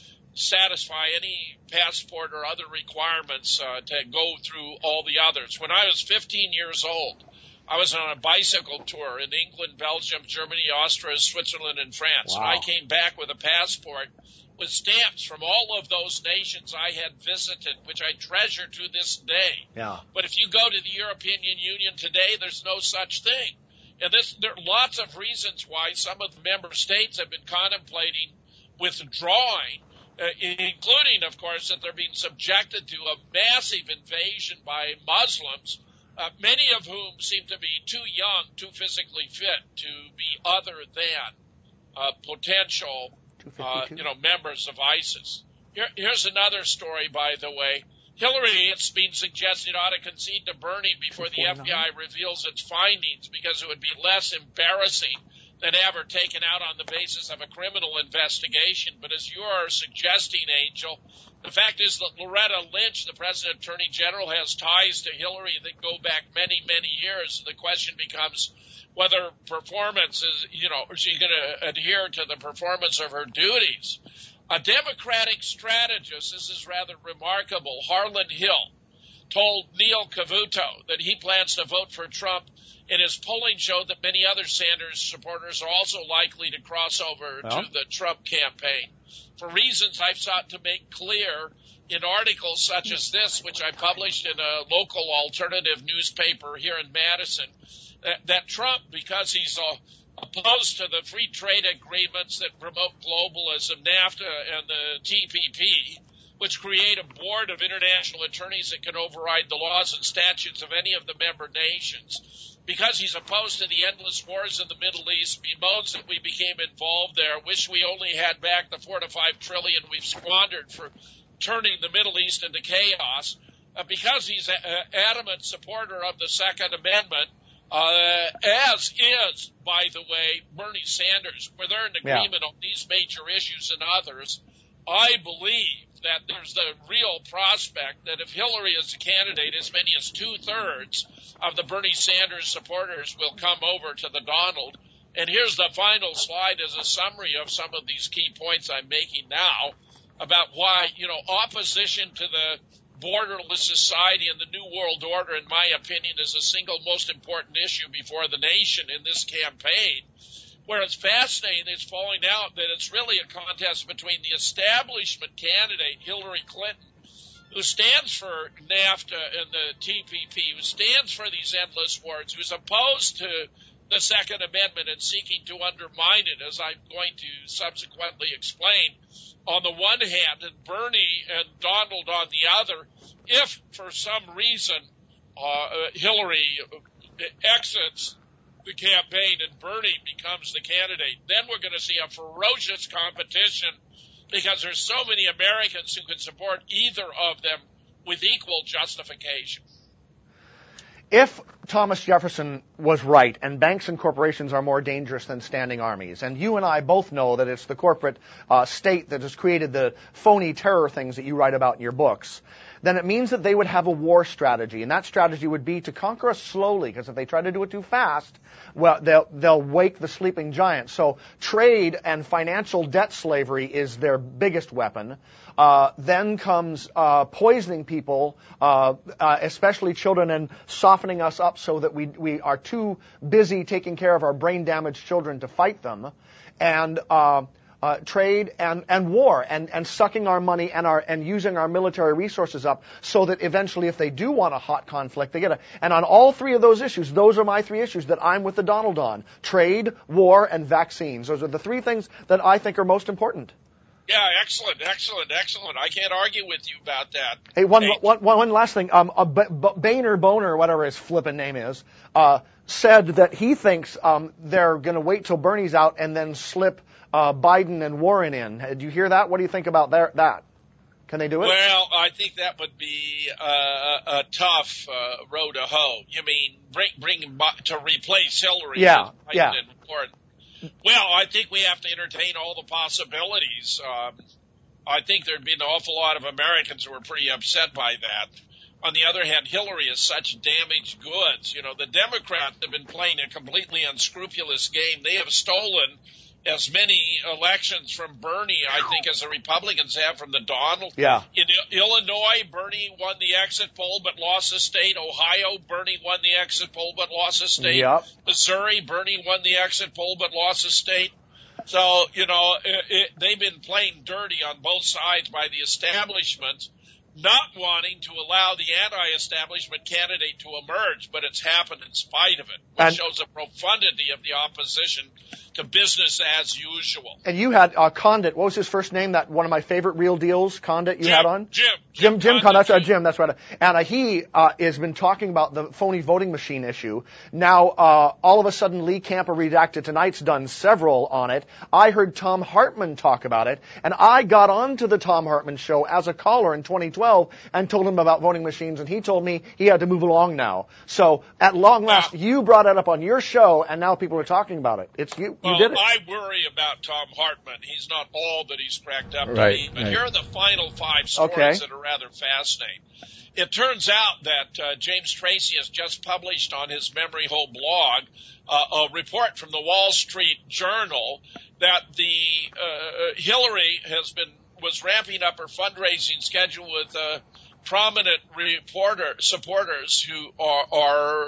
satisfy any passport or other requirements uh, to go through all the others. When I was fifteen years old, I was on a bicycle tour in England, Belgium, Germany, Austria, Switzerland, and France. Wow. And I came back with a passport with stamps from all of those nations I had visited, which I treasure to this day. Yeah. But if you go to the European Union today, there's no such thing. And this, there are lots of reasons why some of the member states have been contemplating withdrawing, uh, including, of course, that they're being subjected to a massive invasion by Muslims, uh, many of whom seem to be too young, too physically fit to be other than uh, potential, uh, you know, members of ISIS. Here, here's another story, by the way. Hillary, it's been suggested, ought to concede to Bernie before the F B I reveals its findings, because it would be less embarrassing than ever taken out on the basis of a criminal investigation. But as you are suggesting, Angel, the fact is that Loretta Lynch, the President Attorney General, has ties to Hillary that go back many, many years. The question becomes whether performance is, you know, is she going to adhere to the performance of her duties? A Democratic strategist, this is rather remarkable, Harlan Hill, told Neil Cavuto that he plans to vote for Trump, and his polling showed that many other Sanders supporters are also likely to cross over well. to the Trump campaign. For reasons I've sought to make clear in articles such as this, which I published in a local alternative newspaper here in Madison, that, that Trump, because he's a opposed to the free trade agreements that promote globalism, NAFTA and the T P P, which create a board of international attorneys that can override the laws and statutes of any of the member nations. Because he's opposed to the endless wars in the Middle East, bemoans that we became involved there, wish we only had back the four to five trillion we've squandered for turning the Middle East into chaos. Uh, because he's an adamant supporter of the Second Amendment, uh, as is, by the way, Bernie Sanders, where they're in agreement yeah. on these major issues and others, I believe that there's the real prospect that if Hillary is the candidate, as many as two-thirds of the Bernie Sanders supporters will come over to the Donald. And here's the final slide as a summary of some of these key points I'm making now about why, you know, opposition to the borderless society and the New World Order, in my opinion, is the single most important issue before the nation in this campaign. Where it's fascinating, it's falling out that it's really a contest between the establishment candidate, Hillary Clinton, who stands for NAFTA and the T P P, who stands for these endless wars, who's opposed to the Second Amendment and seeking to undermine it, as I'm going to subsequently explain, on the one hand, and Bernie and Donald on the other. If, for some reason, uh, Hillary exits the campaign and Bernie becomes the candidate, then we're going to see a ferocious competition because there's so many Americans who can support either of them with equal justification. If Thomas Jefferson was right and banks and corporations are more dangerous than standing armies, and you and I both know that it's the corporate uh, state that has created the phony terror things that you write about in your books, then it means that they would have a war strategy, and that strategy would be to conquer us slowly, because if they try to do it too fast, well, they'll, they'll wake the sleeping giant. So trade and financial debt slavery is their biggest weapon. Uh, then comes uh, poisoning people, uh, uh, especially children, and softening us up so that we we are too busy taking care of our brain-damaged children to fight them, and uh, uh, trade and, and war, and, and sucking our money and our and using our military resources up so that eventually, if they do want a hot conflict, they get a. And on all three of those issues, those are my three issues that I'm with the Donald on: trade, war, and vaccines. Those are the three things that I think are most important. Yeah, excellent, excellent, excellent. I can't argue with you about that. Hey, one, hey. one, one last thing. Um, uh, B- B- Boehner, Boner, whatever his flippin' name is, uh, said that he thinks um, they're going to wait till Bernie's out and then slip uh, Biden and Warren in. Did you hear that? What do you think about their, that? Can they do it? Well, I think that would be uh, a tough uh, row to hoe. You mean bring, bring to replace Hillary? Yeah, Biden yeah. And Warren. Well, I think we have to entertain all the possibilities. Um, I think there'd be an awful lot of Americans who are pretty upset by that. On the other hand, Hillary is such damaged goods. You know, the Democrats have been playing a completely unscrupulous game. They have stolen as many elections from Bernie, I think, as the Republicans have from the Donald. Yeah. In Illinois, Bernie won the exit poll but lost the state. Ohio, Bernie won the exit poll but lost the state. Yep. Missouri, Bernie won the exit poll but lost the state. So, you know, it, it, they've been playing dirty on both sides by the establishment, not wanting to allow the anti-establishment candidate to emerge, but it's happened in spite of it, which and, shows the profundity of the opposition to business as usual. And you had uh, Condit. What was his first name? That one of my favorite Real Deals, Condit, you Jim, had on? Jim. Jim, Jim, Jim Condit. That's right, Jim. Jim, that's right. And uh, he uh, has been talking about the phony voting machine issue. Now, uh, all of a sudden, Lee Camper Redacted Tonight's done several on it. I heard Tom Hartman talk about it, and I got onto the Tom Hartman show as a caller in twenty twelve and told him about voting machines, and he told me he had to move along now. So, at long last, yeah. you brought it up on your show, and now people are talking about it. It's you. Well, you did it. I worry about Tom Hartman. He's not all that he's cracked up to right, be. But right. here are the final five stories okay. that are rather fascinating. It turns out that uh, James Tracy has just published on his Memory Hole blog uh, a report from the Wall Street Journal that the uh, Hillary has been was ramping up her fundraising schedule with uh, prominent reporter supporters who are, are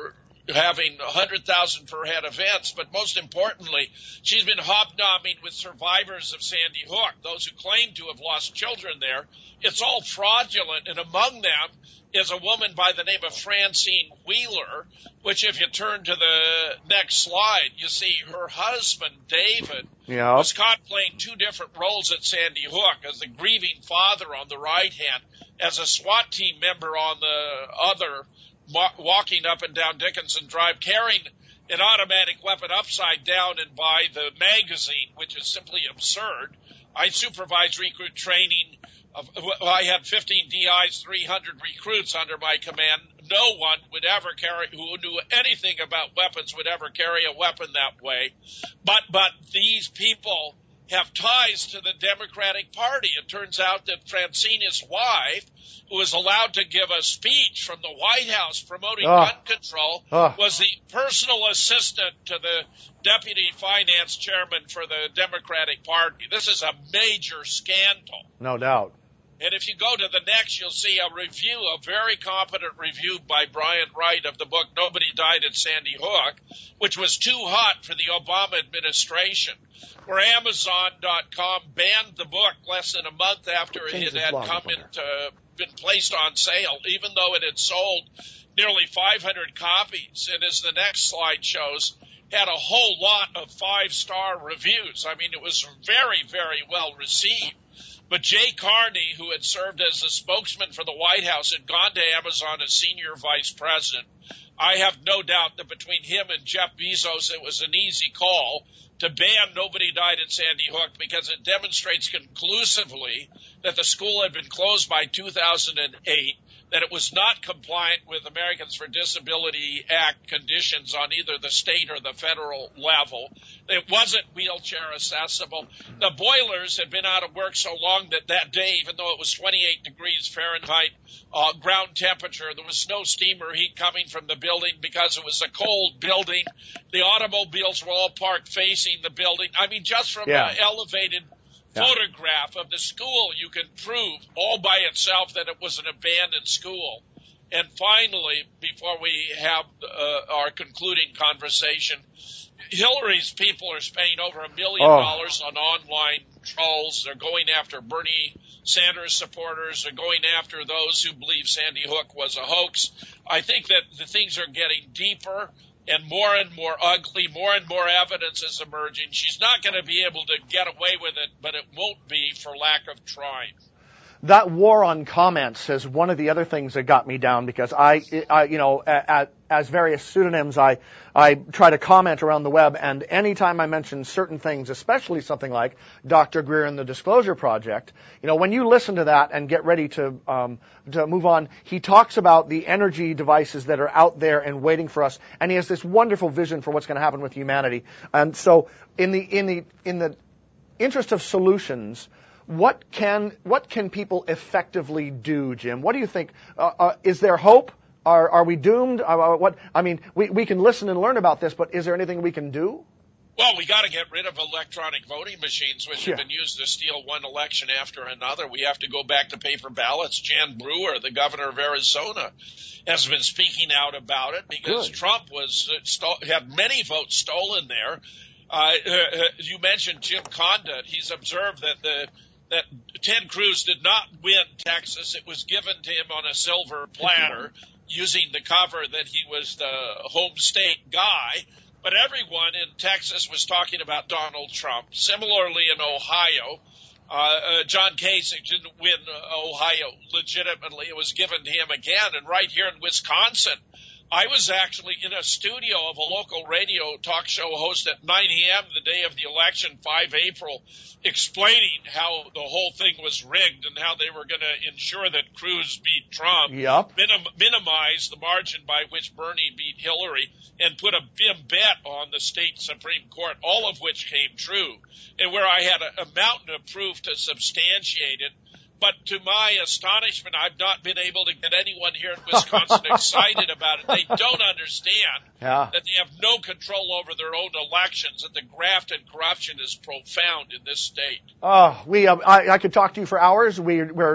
having one hundred thousand per head events, but most importantly, she's been hobnobbing with survivors of Sandy Hook, those who claim to have lost children there. It's all fraudulent, and among them is a woman by the name of Francine Wheeler, which if you turn to the next slide, you see her husband, David, yeah. was caught playing two different roles at Sandy Hook, as the grieving father on the right hand, as a SWAT team member on the other, walking up and down Dickinson Drive, carrying an automatic weapon upside down and by the magazine, which is simply absurd. I supervised recruit training. Of, I had fifteen D Is, three hundred recruits under my command. No one would ever carry, who knew anything about weapons would ever carry a weapon that way. But, but these people have ties to the Democratic Party. It turns out that Francina's wife, who was allowed to give a speech from the White House promoting oh. gun control, oh. was the personal assistant to the deputy finance chairman for the Democratic Party. This is a major scandal. No doubt. And if you go to the next, you'll see a review, a very competent review by Brian Wright of the book Nobody Died at Sandy Hook, which was too hot for the Obama administration, where Amazon dot com banned the book less than a month after it had come into, been placed on sale, even though it had sold nearly five hundred copies. And as the next slide shows, had a whole lot of five-star reviews. I mean, it was very, very well received. But Jay Carney, who had served as the spokesman for the White House, had gone to Amazon as senior vice president. I have no doubt that between him and Jeff Bezos, it was an easy call to ban Nobody Died at Sandy Hook, because it demonstrates conclusively that the school had been closed by two thousand eight, that it was not compliant with Americans for Disability Act conditions on either the state or the federal level. It wasn't wheelchair accessible. The boilers had been out of work so long that that day, even though it was twenty-eight degrees Fahrenheit uh, ground temperature, there was no steamer heat coming from the building because it was a cold building. The automobiles were all parked facing the building. I mean, just from yeah. an elevated Yeah. photograph of the school, you can prove all by itself that it was an abandoned school. And finally, before we have uh, our concluding conversation, Hillary's people are spending over a million oh. dollars on online trolls. They're going after Bernie Sanders supporters. They're going after those who believe Sandy Hook was a hoax. I think that the things are getting deeper and more and more ugly, more and more evidence is emerging. She's not going to be able to get away with it, but it won't be for lack of trying. That war on comments is one of the other things that got me down, because I, I you know, at, as various pseudonyms, I, I try to comment around the web, and anytime I mention certain things, especially something like Doctor Greer and the Disclosure Project, you know, when you listen to that and get ready to, um, to move on, he talks about the energy devices that are out there and waiting for us, and he has this wonderful vision for what's going to happen with humanity. And so, in the, in the, in the interest of solutions, What can what can people effectively do, Jim? What do you think? Uh, uh, is there hope? Are are we doomed? Uh, what I mean, we we can listen and learn about this, but is there anything we can do? Well, we got to get rid of electronic voting machines, which yeah. have been used to steal one election after another. We have to go back to paper ballots. Jan Brewer, the governor of Arizona, has been speaking out about it because Good. Trump was uh, sto- had many votes stolen there. Uh, uh, you mentioned Jim Condit. He's observed that the that Ted Cruz did not win Texas. It was given to him on a silver platter using the cover that he was the home state guy. But everyone in Texas was talking about Donald Trump. Similarly in Ohio, uh, uh, John Kasich didn't win uh, Ohio legitimately. It was given to him again. And right here in Wisconsin, I was actually in a studio of a local radio talk show host at nine a.m. the day of the election, five April, explaining how the whole thing was rigged and how they were going to ensure that Cruz beat Trump, yep. minim- minimize the margin by which Bernie beat Hillary, and put a big bet on the state Supreme Court, all of which came true, and where I had a, a mountain of proof to substantiate it. But to my astonishment, I've not been able to get anyone here in Wisconsin excited about it. They don't understand yeah. that they have no control over their own elections, that the graft and corruption is profound in this state. Oh, we, uh, I, I could talk to you for hours. We, we're uh,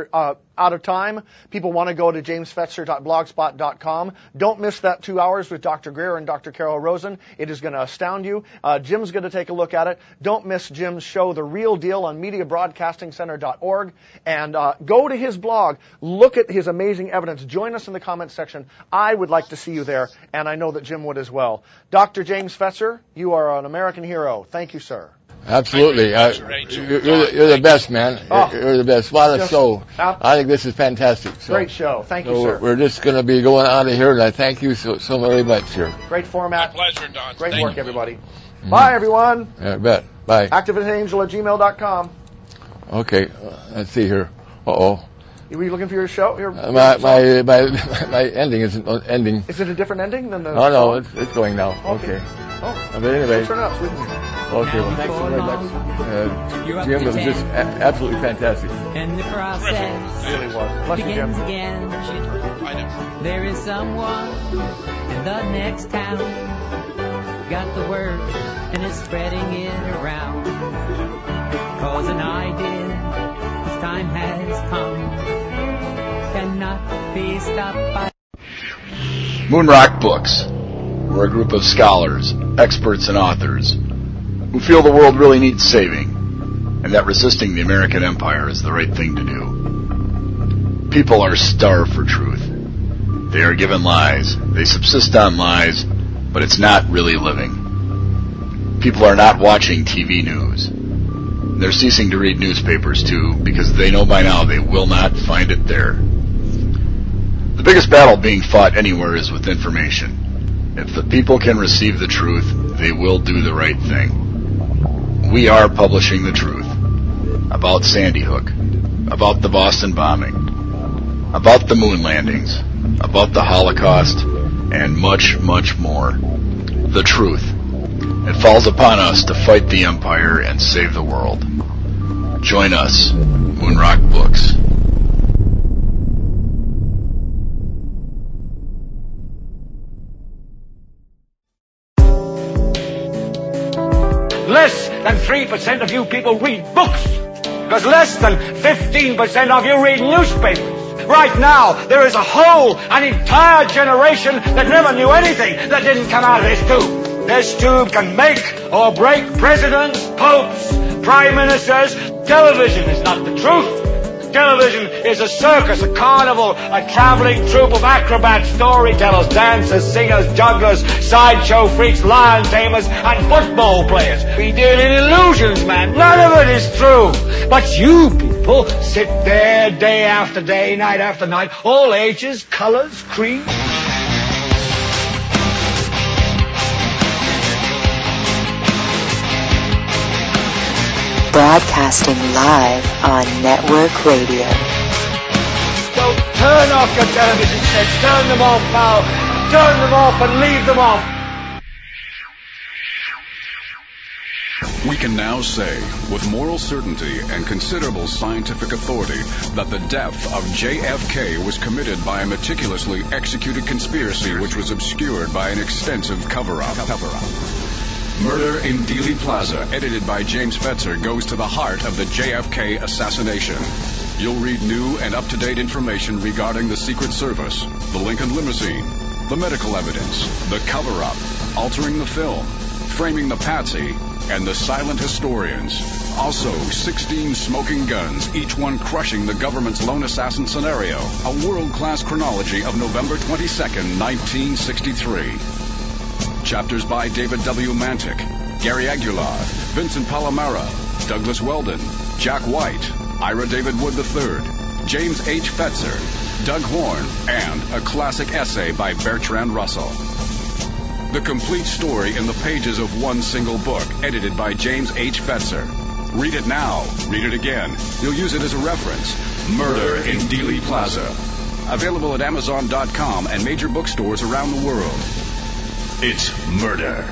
out of time. People want to go to james fetzer dot blogspot dot com. Don't miss that two hours with Doctor Greer and Doctor Carol Rosen. It is going to astound you. Uh, Jim's going to take a look at it. Don't miss Jim's show, The Real Deal, on media broadcasting center dot org. And uh, go to his blog. Look at his amazing evidence. Join us in the comments section. I would like to see you there, and I know that Jim would as well. Doctor James Fetzer, you are an American hero. Thank you, sir. Absolutely. Uh, you're, you're, you're the best, man. Oh, you're the best. What a show. I think this is fantastic. So, great show. Thank you, so sir. We're just going to be going out of here, and I thank you so, so very much, sir. Great format. My pleasure, Don. Great thank work, you. everybody. Mm-hmm. Bye, everyone. Yeah, I bet. Bye. activate angel at gmail dot com. Okay. Uh, let's see here. Uh-oh. Were you looking for your show? Your, uh, my, my, my, my ending isn't ending. Is it a different ending than the... No, no, it's, it's going now. Okay. okay. Oh. But anyway. Turn up. Okay, well, thanks so very much. Uh, Jim, it was just a- absolutely fantastic. And the process it really was. Bless you, Jim. again. There is someone in the next town got the word and is spreading it around. Cause an idea, this time has come, cannot be stopped by... Moonrock Books. We're a group of scholars, experts, and authors who feel the world really needs saving, and that resisting the American empire is the right thing to do. People are starved for truth. They are given lies. They subsist on lies, but it's not really living. People are not watching T V news. They're ceasing to read newspapers, too, because they know by now they will not find it there. The biggest battle being fought anywhere is with information. If the people can receive the truth, they will do the right thing. We are publishing the truth about Sandy Hook, about the Boston bombing, about the moon landings, about the Holocaust, and much, much more. The truth. It falls upon us to fight the empire and save the world. Join us, Moonrock Books. Less than three percent of you people read books, because less than fifteen percent of you read newspapers. Right now, there is a whole, an entire generation that never knew anything that didn't come out of this tube. This tube can make or break presidents, popes, prime ministers. Television is not the truth. Television is a circus, a carnival, a traveling troupe of acrobats, storytellers, dancers, singers, jugglers, sideshow freaks, lion tamers, and football players. We deal in illusions, man. None of it is true. But you people sit there day after day, night after night, all ages, colors, creeds. Broadcasting live on network radio. So turn off your television sets, turn them off now, turn them off and leave them off. We can now say, with moral certainty and considerable scientific authority, that the death of J F K was committed by a meticulously executed conspiracy which was obscured by an extensive cover-up. Cover-up. Murder in Dealey Plaza, edited by James Fetzer, goes to the heart of the J F K assassination. You'll read new and up-to-date information regarding the Secret Service, the Lincoln limousine, the medical evidence, the cover-up, altering the film, framing the patsy, and the silent historians. Also, sixteen smoking guns, each one crushing the government's lone assassin scenario. A world-class chronology of November twenty-second, nineteen sixty-three. Chapters by David W. Mantic, Gary Aguilar, Vincent Palomero, Douglas Weldon, Jack White, Ira David Wood the third, James H. Fetzer, Doug Horn, and a classic essay by Bertrand Russell. The complete story in the pages of one single book, edited by James H. Fetzer. Read it now, read it again. You'll use it as a reference. Murder in Dealey Plaza. Available at Amazon dot com and major bookstores around the world. It's murder.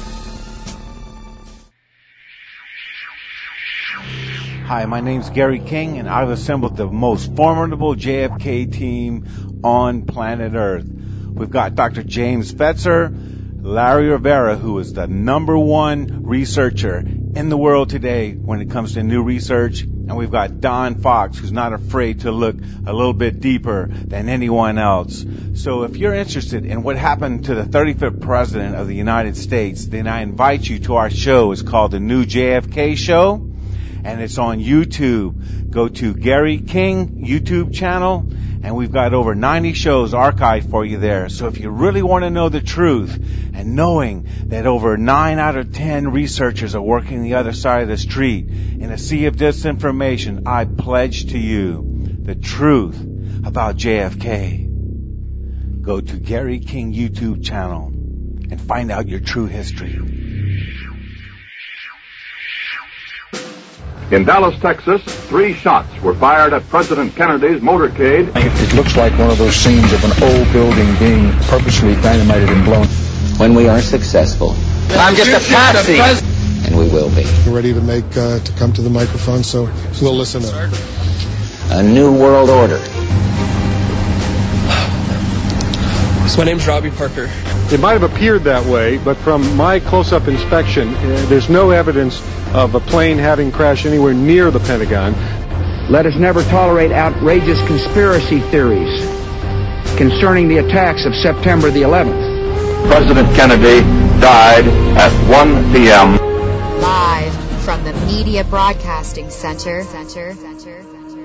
Hi, my name's Gary King, and I've assembled the most formidable J F K team on planet Earth. We've got Doctor James Fetzer, Larry Rivera, who is the number one researcher in the world today when it comes to new research And we've got Don Fox, who's not afraid to look a little bit deeper than anyone else. So if you're interested in what happened to the thirty-fifth President of the United States, then I invite you to our show. It's called The New J F K Show, and it's on YouTube. Go to Gary King YouTube channel, and we've got over ninety shows archived for you there. So if you really want to know the truth, and knowing that over nine out of ten researchers are working the other side of the street in a sea of disinformation, I pledge to you the truth about J F K. Go to Gary King YouTube channel and find out your true history. In Dallas, Texas, three shots were fired at President Kennedy's motorcade. It looks like one of those scenes of an old building being purposely dynamited and blown. When we are successful, I'm just a patsy, and we will be. We're ready to make uh, to come to the microphone, so we'll listen up. A new world order. So my name's Robbie Parker. It might have appeared that way, but from my close-up inspection, uh, there's no evidence of a plane having crashed anywhere near the Pentagon. Let us never tolerate outrageous conspiracy theories concerning the attacks of September the eleventh. President Kennedy died at one p.m. Live from the Media Broadcasting Center. Center. Center.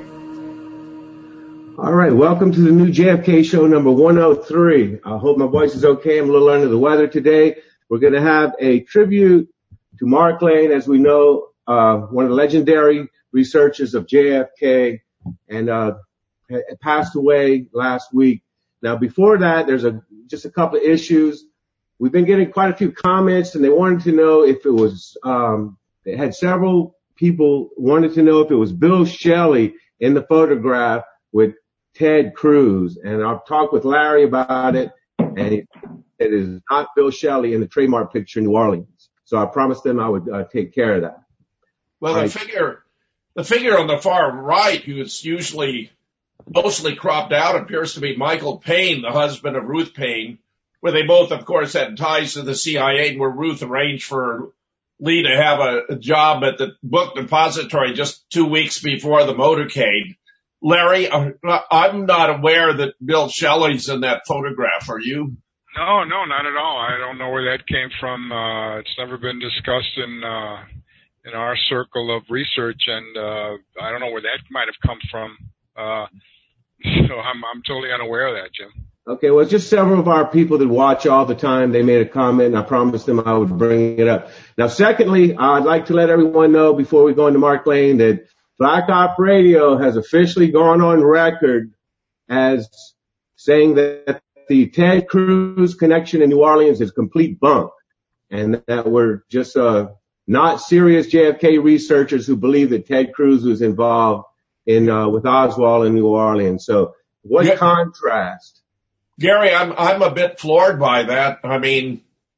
All right, welcome to the new J F K show number one oh three. I hope my voice is okay. I'm a little under the weather today. We're going to have a tribute to Mark Lane, as we know, uh, one of the legendary researchers of J F K, and uh, passed away last week. Now, before that, there's a just a couple of issues. We've been getting quite a few comments, and they wanted to know if it was, um, they had several people wanted to know if it was Bill Shelley in the photograph with Ted Cruz. And I've talked with Larry about it, and it, it is not Bill Shelley in the trademark picture in New Orleans. So I promised them I would uh, take care of that. Well, right. the figure, the figure on the far right, who's usually mostly cropped out, appears to be Michael Payne, the husband of Ruth Payne, where they both, of course, had ties to the C I A, and where Ruth arranged for Lee to have a, a job at the book depository just two weeks before the motorcade. Larry, I'm not aware that Bill Shelley's in that photograph. Are you? No, no, not at all. I don't know where that came from. Uh, it's never been discussed in uh, in our circle of research, and uh, I don't know where that might have come from. Uh, so I'm I'm totally unaware of that, Jim. Okay, well, just several of our people that watch all the time, they made a comment, and I promised them I would bring it up. Now, secondly, I'd like to let everyone know before we go into Mark Lane that Black Op Radio has officially gone on record as saying that the Ted Cruz connection in New Orleans is complete bunk, and that we're just uh, not serious J F K researchers who believe that Ted Cruz was involved in uh, with Oswald in New Orleans. So what yeah. contrast? Gary, I'm I'm a bit floored by that. I mean,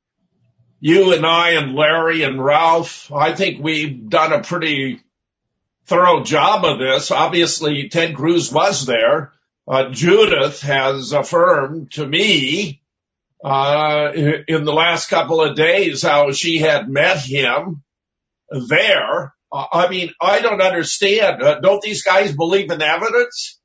you and I and Larry and Ralph, I think we've done a pretty thorough job of this. Obviously, Ted Cruz was there. Uh, Judith has affirmed to me uh in the last couple of days how she had met him there. Uh, I mean, I don't understand. Uh, don't these guys believe in evidence?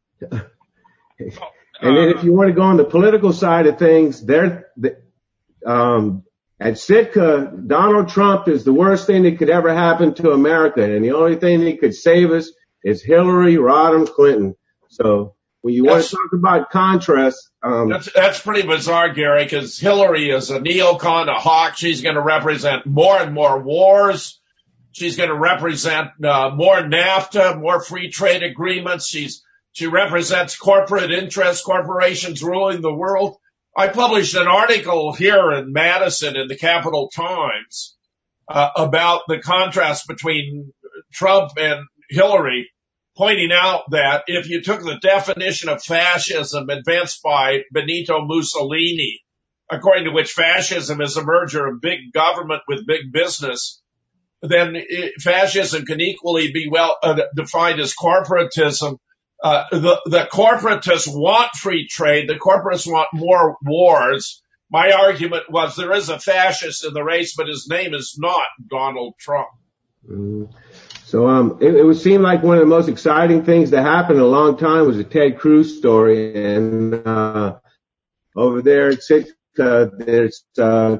And then if you want to go on the political side of things, they're, um, at Sitka, Donald Trump is the worst thing that could ever happen to America. And the only thing that could save us is Hillary Rodham Clinton. So when you that's, want to talk about contrast, um, that's, that's pretty bizarre, Gary, because Hillary is a neocon, a hawk. She's going to represent more and more wars. She's going to represent, uh, more NAFTA, more free trade agreements. She's, She represents corporate interests, corporations ruling the world. I published an article here in Madison in the Capital Times uh, about the contrast between Trump and Hillary, pointing out that if you took the definition of fascism advanced by Benito Mussolini, according to which fascism is a merger of big government with big business, then it, fascism can equally be well uh, defined as corporatism. Uh, the, the corporatists want free trade. The corporates want more wars. My argument was there is a fascist in the race, but his name is not Donald Trump. Mm. So um, it, it would seem like one of the most exciting things that happened in a long time was the Ted Cruz story. And uh, over there at Sitka, there's uh,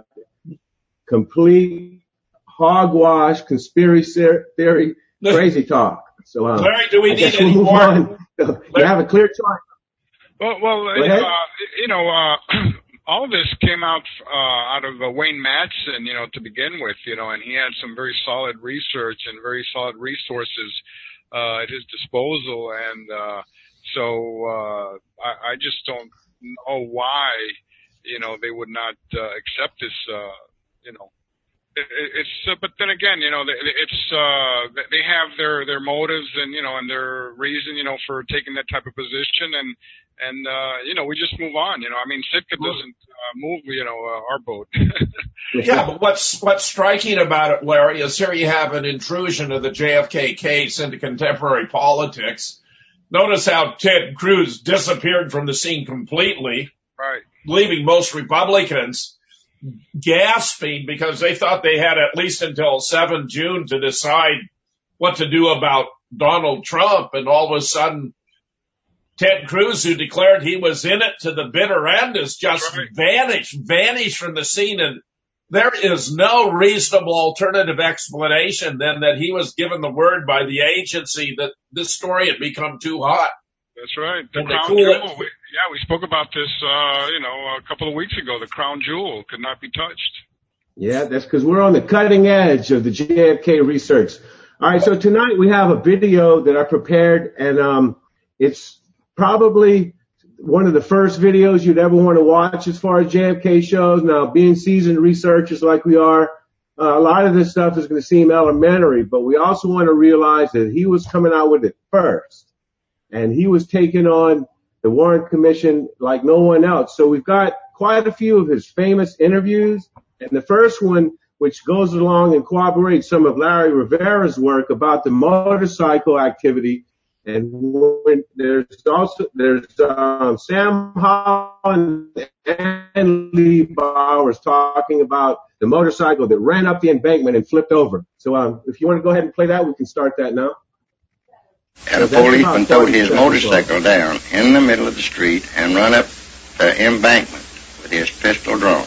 complete hogwash, conspiracy theory, crazy talk. So um, Larry, do we I need guess any we'll move more? on. You have a clear choice. Well, well, uh, you know, uh, all of this came out uh, out of uh, Wayne Madsen, you know, to begin with, you know, and he had some very solid research and very solid resources uh, at his disposal, and uh, so uh, I, I just don't know why, you know, they would not uh, accept this, uh, you know. It, it's, uh, but then again, you know, it's, uh, they have their, their motives and, you know, and their reason, you know, for taking that type of position. And, and, uh, you know, we just move on, you know, I mean, Sitka doesn't, uh, move, you know, uh, our boat. Yeah, but what's, what's striking about it, Larry, is here you have an intrusion of the J F K case into contemporary politics. Notice how Ted Cruz disappeared from the scene completely. Right. Leaving most Republicans gasping because they thought they had at least until seventh of June to decide what to do about Donald Trump. And all of a sudden, Ted Cruz, who declared he was in it to the bitter end, has just right. vanished, vanished from the scene. And there is no reasonable alternative explanation than that he was given the word by the agency that this story had become too hot. That's right. The and crown cool jewel. We, yeah, we spoke about this, uh, you know, a couple of weeks ago. The crown jewel could not be touched. Yeah, that's because we're on the cutting edge of the J F K research. All right, so tonight we have a video that I prepared, and um, it's probably one of the first videos you'd ever want to watch as far as J F K shows. Now, being seasoned researchers like we are, uh, a lot of this stuff is going to seem elementary, but we also want to realize that he was coming out with it first. And he was taking on the Warren Commission like no one else. So we've got quite a few of his famous interviews. And the first one, which goes along and corroborates some of Larry Rivera's work about the motorcycle activity. And when there's also, there's um, Sam Holland and Lee Bowers talking about the motorcycle that ran up the embankment and flipped over. So um, if you want to go ahead and play that, we can start that now. And a policeman towed his motorcycle down in the middle of the street and run up the embankment with his pistol drawn.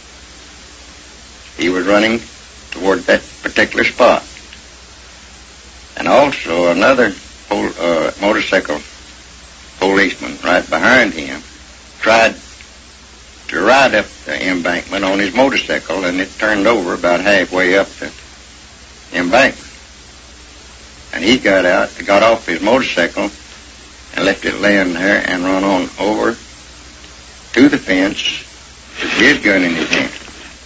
He was running toward that particular spot. And also another pol- uh, motorcycle policeman right behind him tried to ride up the embankment on his motorcycle, and it turned over about halfway up the embankment. And he got out, got off his motorcycle and left it laying there and run on over to the fence with his gun in his hand.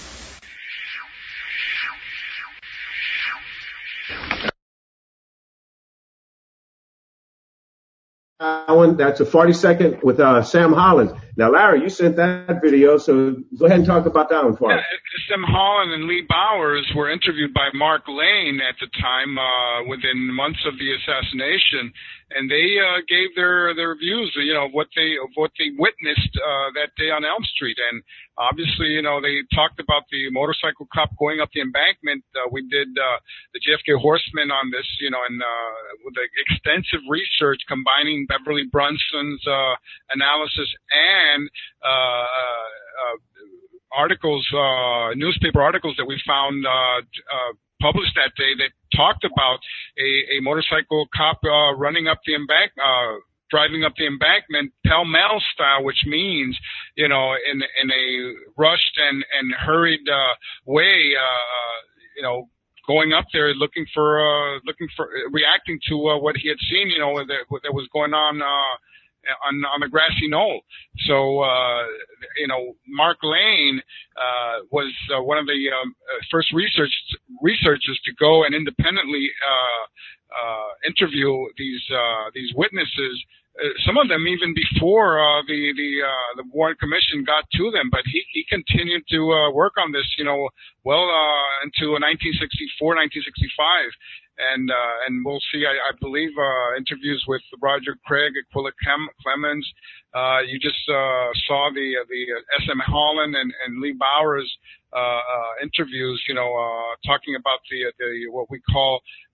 Uh, one, that's a forty second with uh, Sam Holland. Now, Larry, you sent that video, so go ahead and talk about that one for us. Yeah, Sam Holland and Lee Bowers were interviewed by Mark Lane at the time, uh, within months of the assassination, and they uh, gave their their views, you know, what they of what they witnessed uh, that day on Elm Street. And obviously, you know, they talked about the motorcycle cop going up the embankment. Uh, we did uh, the J F K Horseman on this, you know, and uh, with the extensive research combining Beverly Brunson's uh, analysis and uh, uh, articles, uh, newspaper articles that we found uh, uh, published that day that talked about a, a motorcycle cop uh, running up the embank, uh, driving up the embankment pell-mell style, which means, you know, in in a rushed and and hurried uh, way, uh, you know, going up there looking for uh, looking for reacting to uh, what he had seen, you know, that, that was going on. Uh, on on the grassy knoll. So, uh, you know, Mark Lane, uh, was uh, one of the, um, first research, researchers to go and independently, uh, uh, interview these, uh, these witnesses. Uh, some of them even before, uh, the, the, uh, the Warren Commission got to them, but he, he continued to, uh, work on this, you know, well, uh, into nineteen sixty-four, nineteen sixty-five. And, uh, and we'll see, I, I believe, uh, interviews with Roger Craig, Aquila Clemens. Uh, you just, uh, saw the, uh, the S M Holland and, and Lee Bowers, uh, uh, interviews, you know, uh, talking about the, the, what we call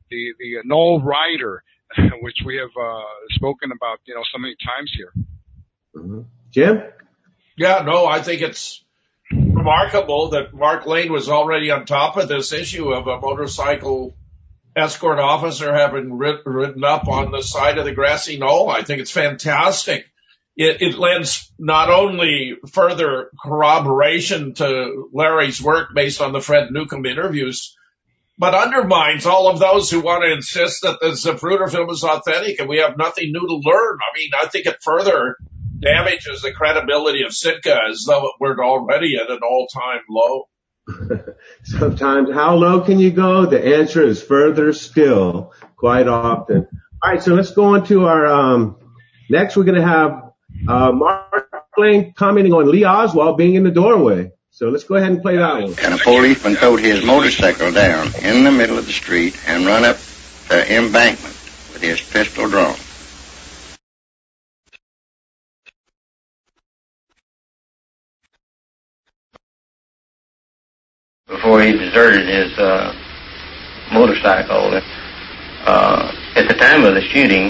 the, the Noel Ryder, which we have uh, spoken about, you know, so many times here. Mm-hmm. Jim? Yeah, no, I think it's remarkable that Mark Lane was already on top of this issue of a motorcycle escort officer having rid- ridden up on the side of the grassy knoll. I think it's fantastic. It, it lends not only further corroboration to Larry's work based on the Fred Newcomb interviews, but undermines all of those who want to insist that the Zapruder film is authentic and we have nothing new to learn. I mean, I think it further damages the credibility of Sitka as though it were already at an all-time low. Sometimes, how low can you go? The answer is further still, quite often. All right, so let's go on to our, um, next we're going to have uh, Mark Lane commenting on Lee Oswald being in the doorway. So let's go ahead and play that one. And a policeman towed his motorcycle down in the middle of the street and run up the embankment with his pistol drawn. Before he deserted his uh, motorcycle, uh, at the time of the shooting,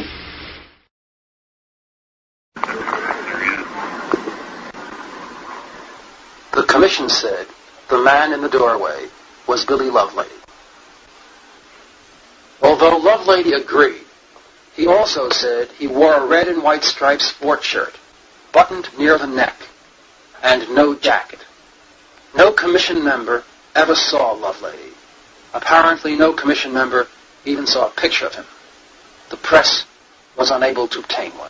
the commission said the man in the doorway was Billy Lovelady. Although Lovelady agreed, he also said he wore a red and white striped sport shirt, buttoned near the neck, and no jacket. No commission member ever saw Lovelady. Apparently no commission member even saw a picture of him. The press was unable to obtain one.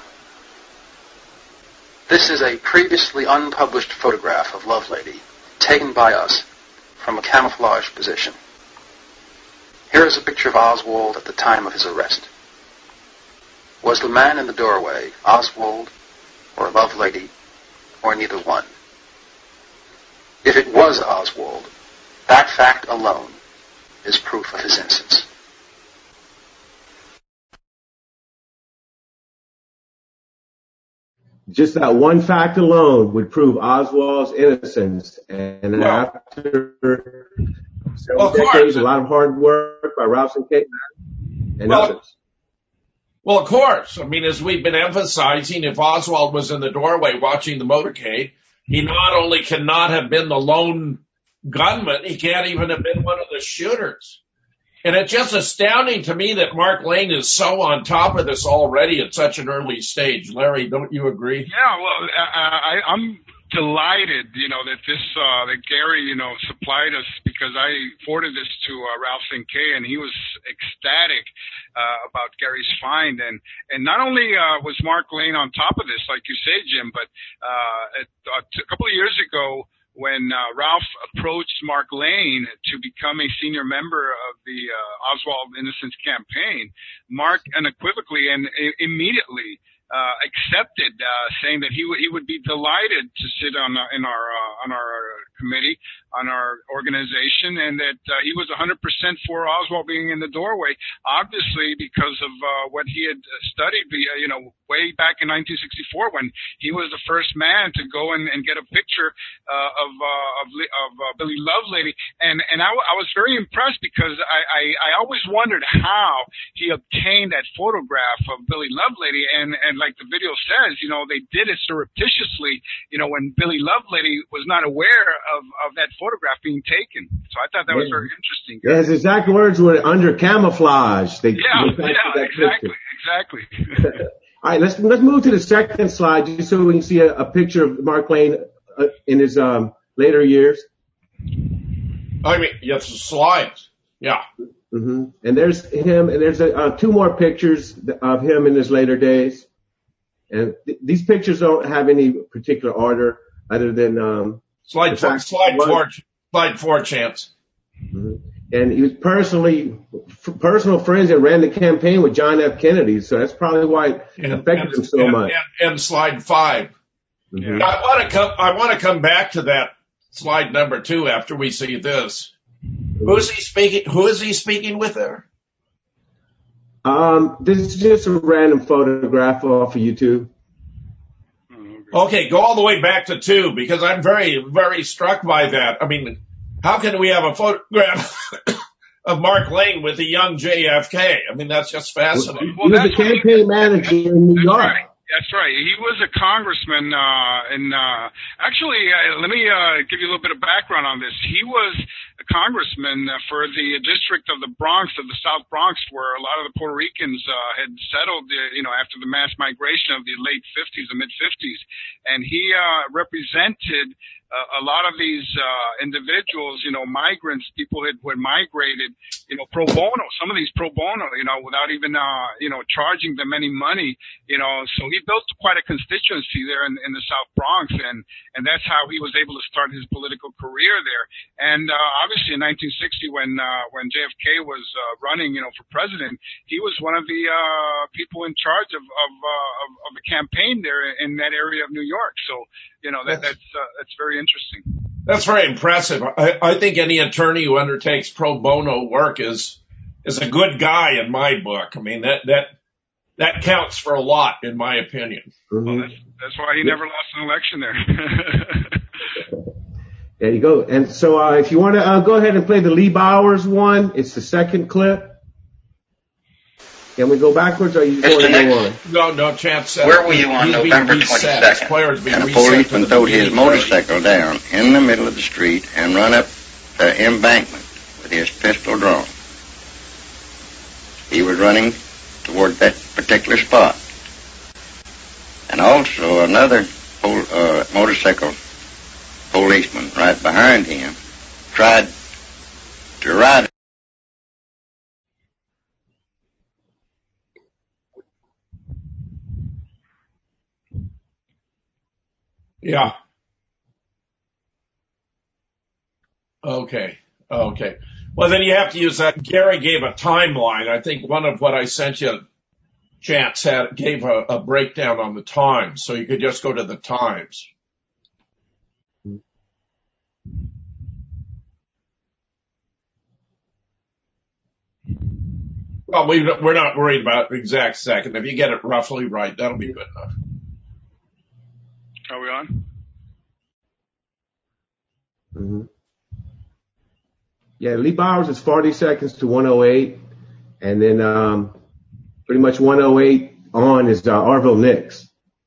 This is a previously unpublished photograph of Lovelady, taken by us from a camouflage position. Here is a picture of Oswald at the time of his arrest. Was the man in the doorway Oswald or Lovelady, or neither one? If it was Oswald, that fact alone is proof of his innocence. Just that one fact alone would prove Oswald's innocence. And well, after several well, decades, a lot of hard work by Ralph Kincaid and well, others. Well, of course. I mean, as we've been emphasizing, if Oswald was in the doorway watching the motorcade, he not only cannot have been the lone gunman, he can't even have been one of the shooters. And it's just astounding to me that Mark Lane is so on top of this already at such an early stage. Larry, don't you agree? Yeah, well, I, I, I'm delighted, you know, that this, uh, that Gary, you know, supplied us, because I forwarded this to uh, Ralph Cinque, and he was ecstatic uh, about Gary's find. And, and not only uh, was Mark Lane on top of this, like you say, Jim, but uh, a, a couple of years ago, when uh, Ralph approached Mark Lane to become a senior member of the uh, Oswald Innocence Campaign, Mark unequivocally and I- immediately uh, accepted, uh, saying that he would he would be delighted to sit on uh, in our uh, on our committee, on our organization, and that uh, he was one hundred percent for Oswald being in the doorway, obviously because of uh, what he had studied, uh, you know, way back in nineteen sixty-four when he was the first man to go and, and get a picture uh, of uh, of, of uh, Billy Lovelady, and and I, I was very impressed because I, I I always wondered how he obtained that photograph of Billy Lovelady, and and like the video says, you know, they did it surreptitiously, you know, when Billy Lovelady was not aware of, of that photograph being taken. So I thought that yeah. was very interesting. Yeah, his exact words were under camouflage. They, yeah, they yeah, exactly, exactly. All right, let's let's move to the second slide just so we can see a, a picture of Mark Lane uh, in his um, later years. I mean, yes, the slides. Yeah. Mm-hmm. And there's him, and there's a, uh, two more pictures of him in his later days. And th- these pictures don't have any particular order other than um, slide four, slide four, slide four, Chance. Mm-hmm. And he was personally f- personal friends that ran the campaign with John F. Kennedy, so that's probably why it and, affected and, him so and, much. And, and slide five. Mm-hmm. I want to come. I want to come back to that slide number two after we see this. Mm-hmm. Who's he speaking? Who is he speaking with there? Um, this is just a random photograph off of YouTube. Okay, go all the way back to two because I'm very, very struck by that. I mean, how can we have a photograph of Mark Lane with the young J F K. I mean, that's just fascinating. Well, he was a campaign manager in New York. Right. That's right. He was a congressman, uh, and, uh, actually, uh, let me, uh, give you a little bit of background on this. He was a congressman uh, for the district of the Bronx, of the South Bronx, where a lot of the Puerto Ricans, uh, had settled, uh, you know, after the mass migration of the late fifties, the mid fifties. And he, uh, represented, Uh, a lot of these uh individuals, you know, migrants, people who had, who had migrated, you know, pro bono, some of these pro bono, you know, without even, uh, you know, charging them any money, you know. So he built quite a constituency there in, in the South Bronx, and, and that's how he was able to start his political career there. And, uh, obviously in nineteen sixty, when, uh, when J F K was, uh, running, you know, for president, he was one of the, uh, people in charge of, of, uh, of, of the campaign there in that area of New York. So, you know, that, that's, uh, that's very interesting. That's very impressive. I, I think any attorney who undertakes pro bono work is, is a good guy in my book. I mean, that, that, that counts for a lot in my opinion. Mm-hmm. Well, that's, that's why he never lost an election there. There you go. And so, uh, if you want to, uh, go ahead and play the Lee Bowers one, it's the second clip. Can we go backwards, or you want to go on? No, no chance. Where were you on November twenty-second? And a policeman towed his motorcycle down in the middle of the street and run up the embankment with his pistol drawn. He was running toward that particular spot. And also another pol- uh, motorcycle policeman right behind him tried to ride. Yeah. Okay. Okay. Well, then you have to use that. Gary gave a timeline. I think one of what I sent you, Chance, had gave a, a breakdown on the times, so you could just go to the times. Well, we, we're not worried about the exact second. If you get it roughly right, that'll be good enough. Are we on? Mm-hmm. Yeah, Lee Bowers is forty seconds to one oh eight, and then um, pretty much one oh eight on is uh, Arville Nix.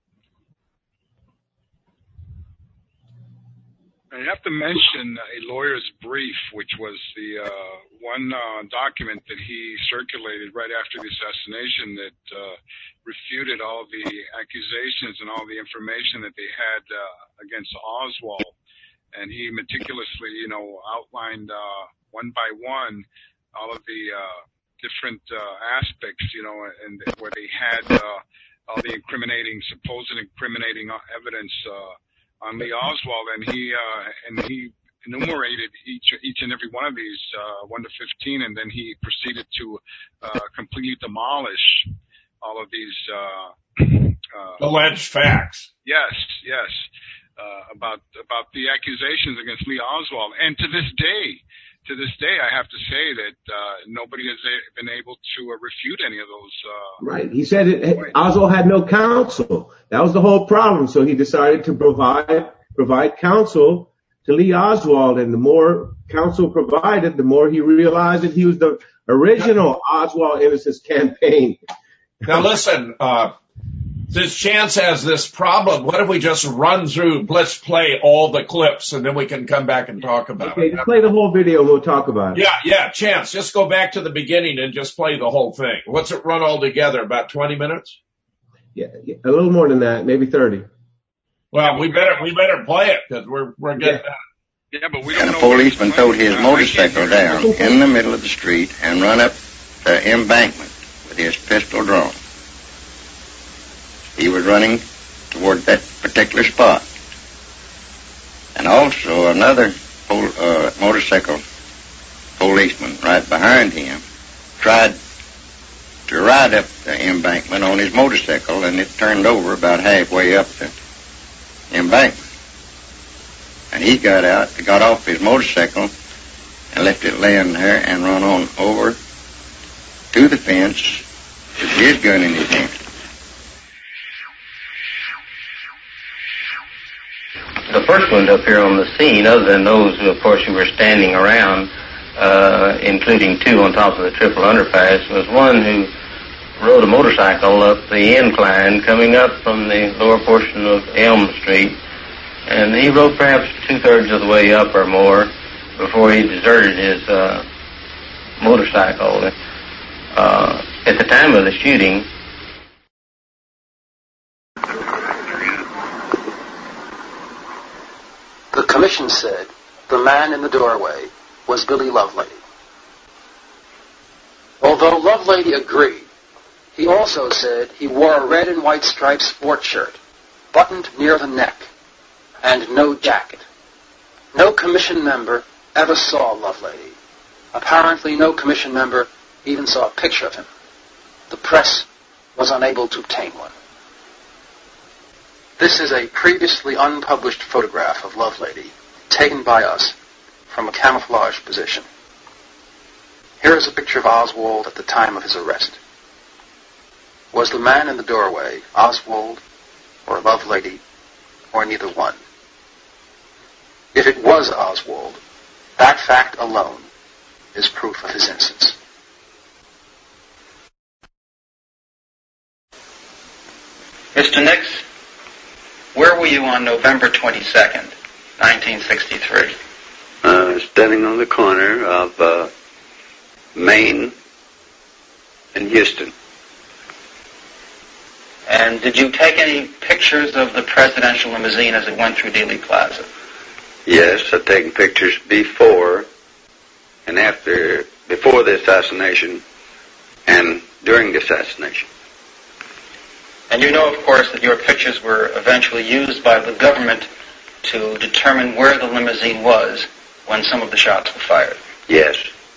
I have to mention a lawyer's brief, which was the uh, one uh, document that he circulated right after the assassination that uh, refuted all the accusations and all the information that they had uh, against Oswald. And he meticulously, you know, outlined uh, one by one all of the uh, different uh, aspects, you know, and where they had uh, all the incriminating, supposed incriminating evidence uh, on Lee Oswald, and he uh, and he enumerated each each and every one of these uh, one to fifteen, and then he proceeded to uh, completely demolish all of these uh, uh, alleged facts. Yes, yes, uh, about about the accusations against Lee Oswald, and to this day. To this day, I have to say that uh, nobody has a- been able to uh, refute any of those. Uh, right. He said it, Oswald had no counsel. That was the whole problem. So he decided to provide provide counsel to Lee Oswald. And the more counsel provided, the more he realized that he was the original Oswald Innocence campaign. Now, listen, uh, since Chance has this problem, what if we just run through, let's play all the clips, and then we can come back and talk about okay, it. Okay, just play the whole video and we'll talk about it. Yeah, yeah, Chance, just go back to the beginning and just play the whole thing. What's it run all together, about twenty minutes? Yeah, yeah a little more than that, maybe thirty. Well, we better we better play it, because we're, we're getting yeah. Yeah, but we don't and know. A policeman towed his motorcycle down in the middle of the street and run up the embankment with his pistol drawn. He was running toward that particular spot. And also another pol- uh, motorcycle policeman right behind him tried to ride up the embankment on his motorcycle, and it turned over about halfway up the embankment. And he got out, got off his motorcycle and left it laying there and run on over to the fence with his gun in his hand. The first one to appear on the scene, other than those, of course, who were standing around, uh, including two on top of the triple underpass, was one who rode a motorcycle up the incline coming up from the lower portion of Elm Street, and he rode perhaps two-thirds of the way up or more before he deserted his uh, motorcycle. Uh, at the time of the shooting, the commission said the man in the doorway was Billy Lovelady. Although Lovelady agreed, he also said he wore a red and white striped sport shirt, buttoned near the neck, and no jacket. No commission member ever saw Lovelady. Apparently, no commission member even saw a picture of him. The press was unable to obtain one. This is a previously unpublished photograph of Lovelady, taken by us from a camouflage position. Here is a picture of Oswald at the time of his arrest. Was the man in the doorway Oswald or Lovelady, or neither one? If it was Oswald, that fact alone is proof of his innocence. Mister Nix, where were you on November twenty-second, nineteen sixty-three? Uh, standing on the corner of uh, Maine and Houston. And did you take any pictures of the presidential limousine as it went through Dealey Plaza? Yes, I've taken pictures before and after, before the assassination and during the assassination. And you know, of course, that your pictures were eventually used by the government to determine where the limousine was when some of the shots were fired. Yes.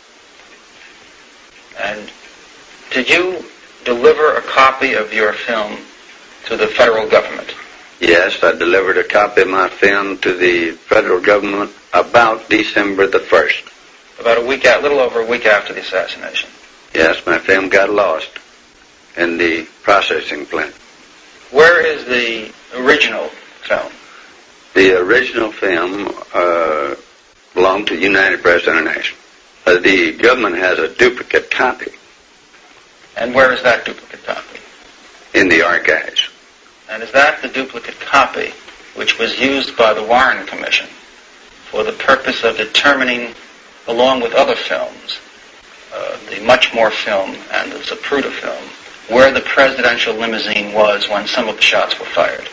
And did you deliver a copy of your film to the federal government? Yes, I delivered a copy of my film to the federal government about December the first. About a week, a little over a week after the assassination. Yes, my film got lost in the processing plant. Where is the original film? The original film uh, belonged to United Press International. Uh, the government has a duplicate copy. And where is that duplicate copy? In the archives. And is that the duplicate copy which was used by the Warren Commission for the purpose of determining, along with other films, uh, the Muchmore film and the Zapruder film, where the presidential limousine was when some of the shots were fired?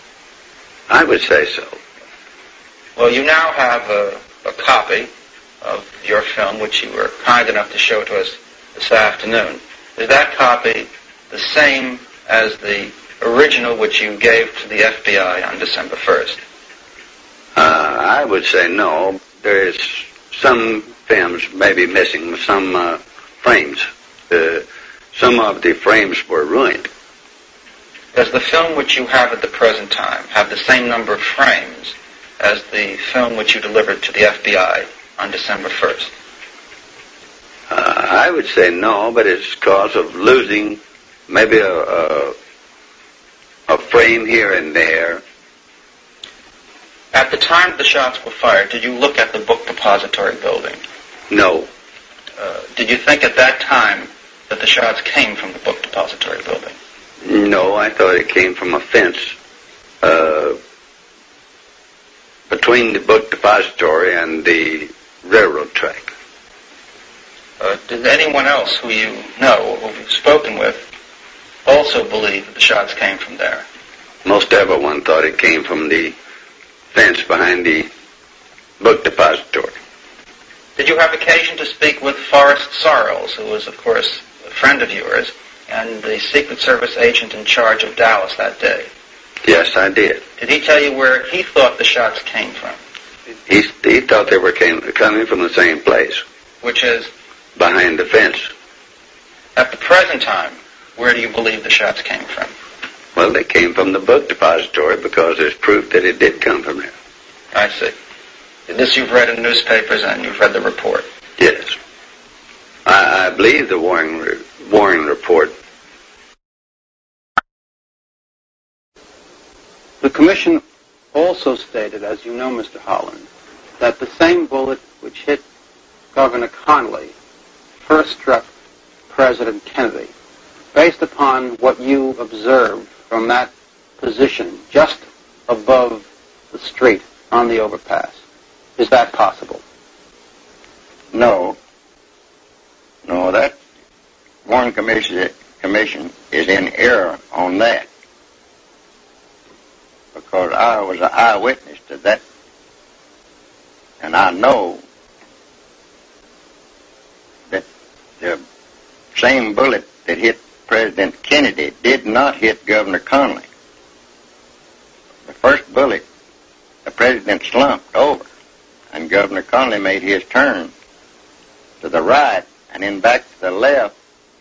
I would say so. Well, you now have a, a copy of your film, which you were kind enough to show to us this afternoon. Is that copy the same as the original which you gave to the F B I on December first? Uh, I would say no. There is some films maybe missing, some uh, frames. Uh, some of the frames were ruined. Does the film which you have at the present time have the same number of frames as the film which you delivered to the F B I on December first? Uh, I would say no, but it's because of losing maybe a, a, a frame here and there. At the time the shots were fired, did you look at the book depository building? No. Uh, did you think at that time that the shots came from the book depository building? No, I thought it came from a fence uh, between the book depository and the railroad track. Uh, did anyone else who you know, who you've spoken with, also believe that the shots came from there? Most everyone thought it came from the fence behind the book depository. Did you have occasion to speak with Forrest Sorrells, who was, of course, a friend of yours, and the Secret Service agent in charge of Dallas that day? Yes, I did. Did he tell you where he thought the shots came from? He, he thought they were came, coming from the same place. Which is? Behind the fence. At the present time, where do you believe the shots came from? Well, they came from the book depository because there's proof that it did come from there. I see. This you've read in newspapers and you've read the report? Yes. I, I believe the Warren, Warren report. The Commission also stated, as you know, Mister Holland, that the same bullet which hit Governor Connally first struck President Kennedy, based upon what you observed from that position just above the street on the overpass, is that possible? No. No, that Warren Commission, commission is in error on that, because I was an eyewitness to that, and I know that the same bullet that hit President Kennedy did not hit Governor Connally. The first bullet, the president slumped over, and Governor Connally made his turn to the right and then back to the left.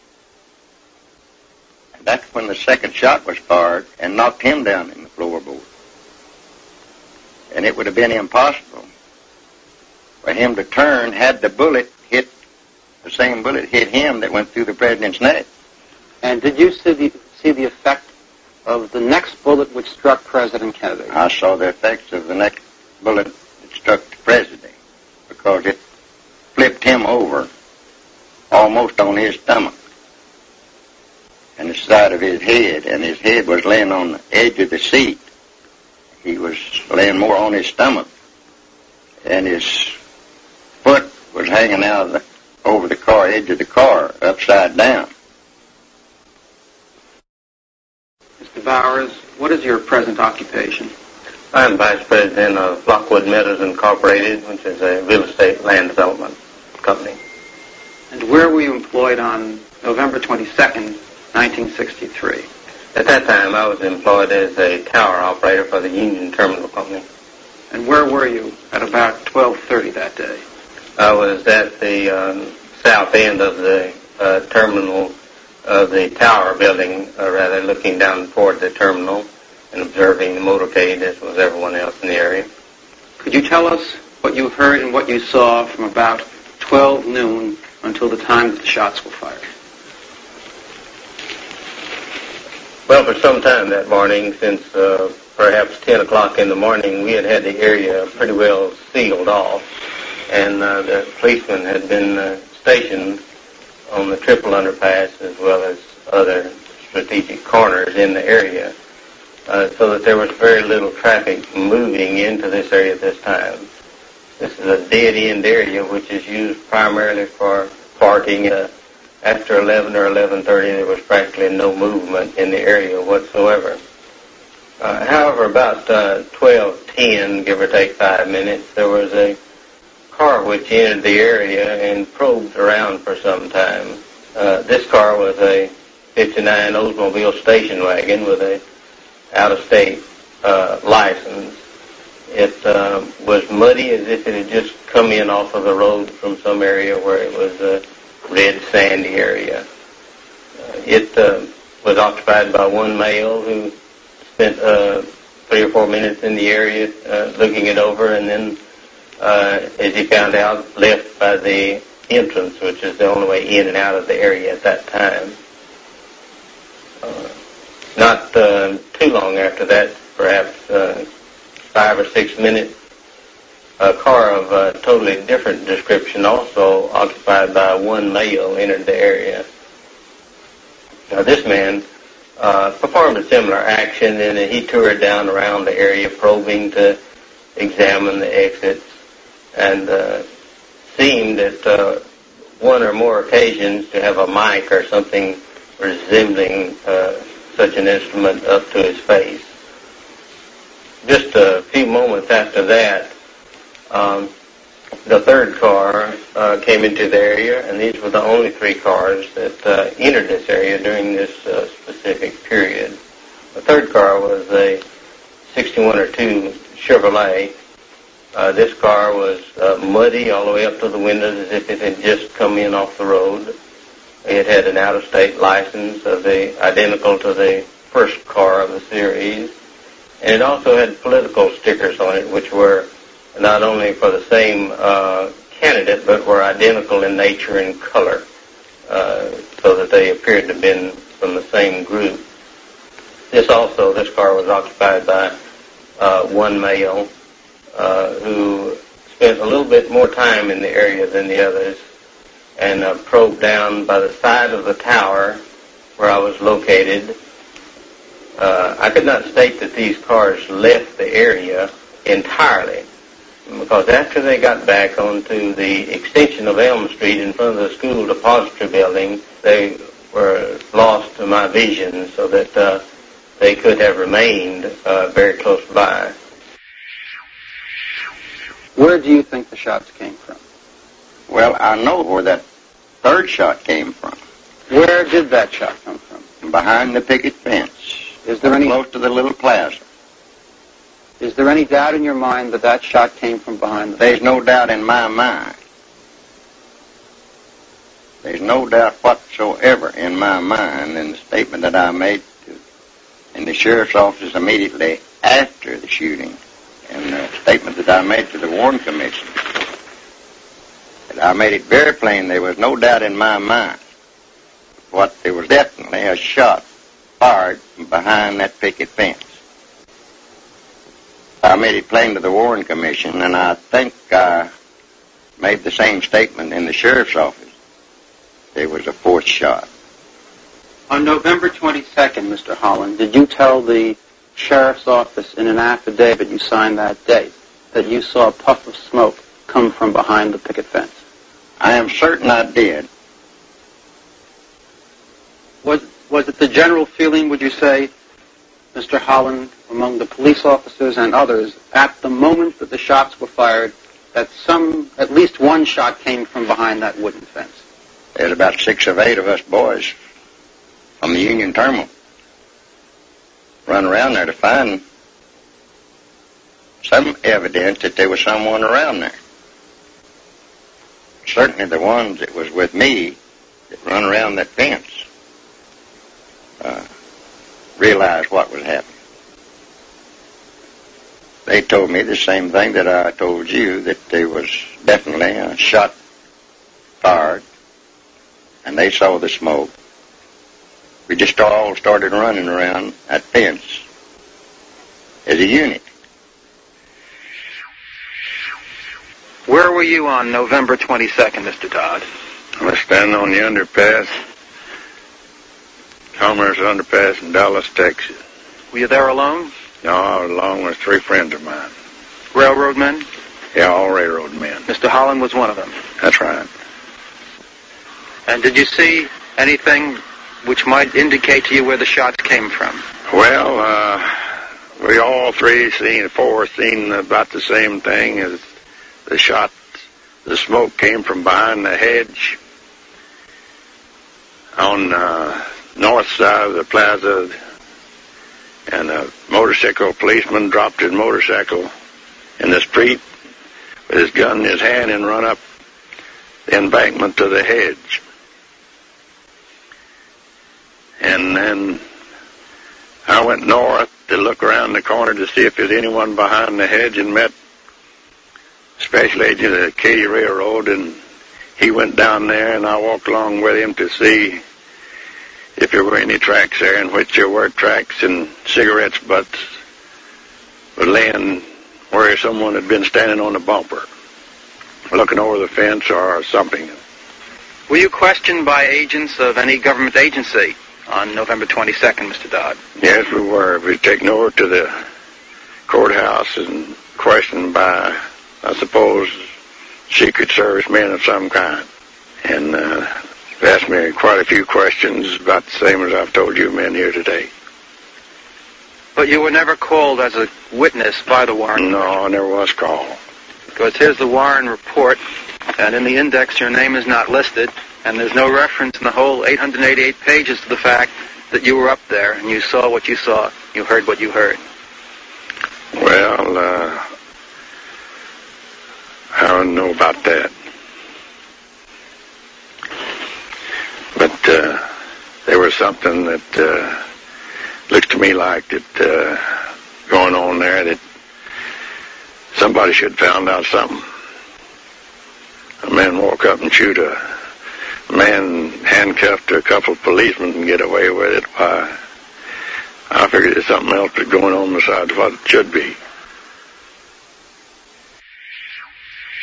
And that's when the second shot was fired and knocked him down in the floorboard. And it would have been impossible for him to turn had the bullet hit, the same bullet hit him that went through the president's neck. And did you see the, see the effect of the next bullet which struck President Kennedy? I saw the effects of the next bullet that struck the president, because it flipped him over almost on his stomach and the side of his head, and his head was laying on the edge of the seat. He was laying more on his stomach, and his foot was hanging out of the, over the car edge of the car, upside down. Mister Bowers, what is your present occupation? I'm Vice President of Lockwood Meadows Incorporated, which is a real estate land development company. And where were you employed on November twenty-second, nineteen sixty-three? At that time, I was employed as a tower operator for the Union Terminal Company. And where were you at about twelve thirty that day? I was at the um, south end of the uh, terminal of the tower building, or rather looking down toward the terminal and observing the motorcade, as was everyone else in the area. Could you tell us what you heard and what you saw from about twelve noon until the time that the shots were fired? Well, for some time that morning, since uh, perhaps ten o'clock in the morning, we had had the area pretty well sealed off, and uh, the policemen had been uh, stationed on the triple underpass as well as other strategic corners in the area, uh, so that there was very little traffic moving into this area at this time. This is a dead-end area which is used primarily for parking. Uh, after eleven or eleven thirty, there was practically no movement in the area whatsoever. Uh, however, about uh, twelve ten, give or take five minutes, there was a car which entered the area and probed around for some time. Uh, this car was a fifty-nine Oldsmobile station wagon with a out-of-state uh, license. It uh, was muddy, as if it had just come in off of the road from some area where it was a red, sandy area. Uh, it uh, was occupied by one male who spent uh, three or four minutes in the area uh, looking it over, and then Uh, as he found out, left by the entrance, which is the only way in and out of the area at that time. Uh, not uh, too long after that, perhaps uh, five or six minutes, a car of a totally different description, also occupied by one male, entered the area. Now, this man uh, performed a similar action, and he toured down around the area, probing to examine the exits, and uh, seemed at uh, one or more occasions to have a mic or something resembling uh, such an instrument up to his face. Just a few moments after that, um, the third car uh, came into the area, and these were the only three cars that uh, entered this area during this uh, specific period. The third car was a sixty-one or two Chevrolet. Uh, this car was uh, muddy all the way up to the windows, as if it had just come in off the road. It had an out-of-state license of the identical to the first car of the series, and it also had political stickers on it, which were not only for the same uh, candidate, but were identical in nature and color, uh, so that they appeared to have been from the same group. This also, this car was occupied by uh, one male, Uh, who spent a little bit more time in the area than the others and uh, probed down by the side of the tower where I was located. Uh, I could not state that these cars left the area entirely, because after they got back onto the extension of Elm Street in front of the school depository building, they were lost to my vision, so that uh, they could have remained uh, very close by. Where do you think the shots came from? Well, I know where that third shot came from. Where did that shot come from? Behind the picket fence. Is there any close to the little plaza? Is there any doubt in your mind that that shot came from behind the There's fence? no doubt in my mind. There's no doubt whatsoever in my mind in the statement that I made to, in the sheriff's office immediately after the shooting, and the statement that I made to the Warren Commission. That I made it very plain there was no doubt in my mind what there was definitely a shot fired from behind that picket fence. I made it plain to the Warren Commission, and I think I made the same statement in the sheriff's office. There was a fourth shot. On November twenty-second, Mister Holland, did you tell the sheriff's office in an affidavit you signed that day that you saw a puff of smoke come from behind the picket fence? I am certain I did. Was, was it the general feeling, would you say, Mister Holland, among the police officers and others, at the moment that the shots were fired, that some, at least one shot came from behind that wooden fence? There's about six or eight of us boys from the Union Terminal run around there to find some evidence that there was someone around there. Certainly the ones that was with me that run around that fence uh, realized what was happening. They told me the same thing that I told you, that there was definitely a shot fired, and they saw the smoke. We just all started running around that fence as a unit. Where were you on November twenty-second, Mister Dodd? I was standing on the underpass, Commerce Underpass in Dallas, Texas. Were you there alone? No, I was along with three friends of mine. Railroad men? Yeah, all railroad men. Mister Holland was one of them. That's right. And did you see anything which might indicate to you where the shots came from? Well, uh, we all three seen, four seen about the same thing as the shot. The smoke came from behind the hedge on the north side of the plaza, and a motorcycle policeman dropped his motorcycle in the street with his gun in his hand and run up the embankment to the hedge. And then I went north to look around the corner to see if there's anyone behind the hedge, and met Special Agent of the Katy Railroad, and he went down there, and I walked along with him to see if there were any tracks there, in which there were tracks and cigarettes butts were laying where someone had been standing on the bumper, looking over the fence or something. Were you questioned by agents of any government agency on November twenty-second, Mister Dodd? Yes, we were. We were taken over to the courthouse and questioned by, I suppose, Secret Service men of some kind. And uh, they asked me quite a few questions, about the same as I've told you men here today. But you were never called as a witness by the Warren? No, I never was called. Because here's the Warren report, and in the index your name is not listed, and there's no reference in the whole eight hundred eighty-eight pages to the fact that you were up there and you saw what you saw, you heard what you heard. Well, uh, I don't know about that. But uh, there was something that uh, looks to me like that uh, going on there, that somebody should have found out something. A man walk up and shoot a, a man handcuffed to a couple of policemen and get away with it. Why, I figured there's something else that's going on besides what it should be.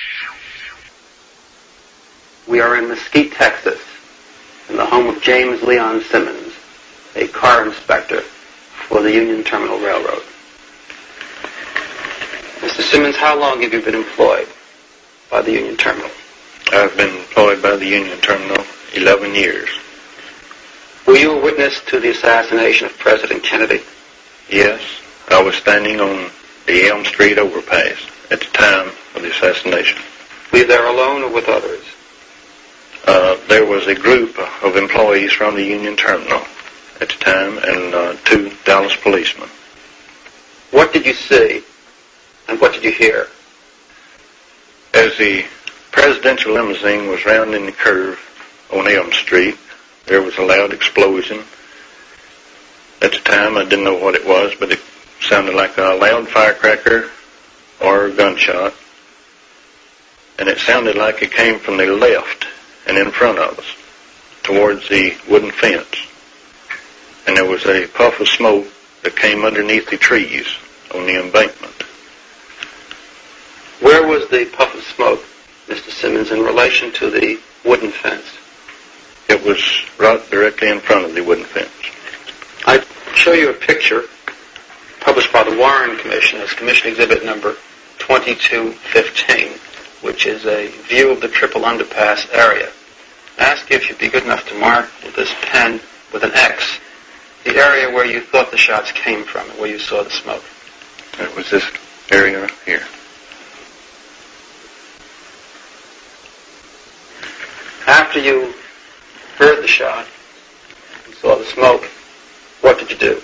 We are in Mesquite, Texas, in the home of James Leon Simmons, a car inspector for the Union Terminal Railroad. Mister Simmons, how long have you been employed by the Union Terminal? I've been employed by the Union Terminal eleven years. Were you a witness to the assassination of President Kennedy? Yes. I was standing on the Elm Street overpass at the time of the assassination. Were you there alone or with others? Uh, there was a group of employees from the Union Terminal at the time and uh, two Dallas policemen. What did you see and what did you hear? As the presidential limousine was rounding the curve on Elm Street, there was a loud explosion. At the time, I didn't know what it was, but it sounded like a loud firecracker or a gunshot. And it sounded like it came from the left and in front of us, towards the wooden fence. And there was a puff of smoke that came underneath the trees on the embankment. Where was the puff of smoke, Mister Simmons, in relation to the wooden fence? It was right directly in front of the wooden fence. I show you a picture published by the Warren Commission as Commission Exhibit number twenty-two fifteen, which is a view of the Triple Underpass area. I ask you if you'd be good enough to mark with this pen with an X the area where you thought the shots came from and where you saw the smoke. It was this area here. After you heard the shot and saw the smoke, what did you do?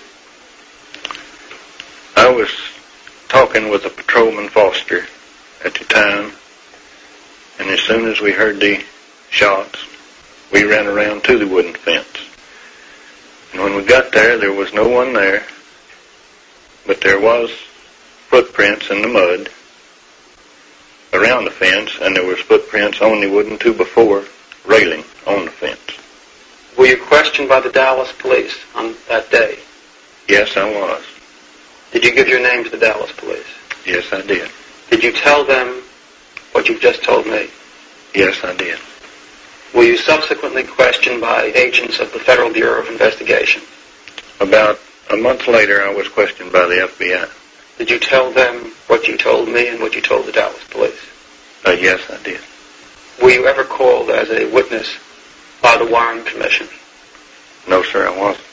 I was talking with a patrolman Foster at the time, and as soon as we heard the shots, we ran around to the wooden fence. And when we got there, there was no one there, but there was footprints in the mud around the fence, and there was footprints on the wooden two before railing on the fence. Were you questioned by the Dallas police on that day? Yes, I was. Did you give your name to the Dallas police? Yes, I did. Did you tell them what you've just told me? Yes, I did. Were you subsequently questioned by agents of the Federal Bureau of Investigation? About a month later, I was questioned by the F B I. Did you tell them what you told me and what you told the Dallas police? Uh, yes, I did. Were you ever called as a witness by the Warren Commission? No, sir, I wasn't.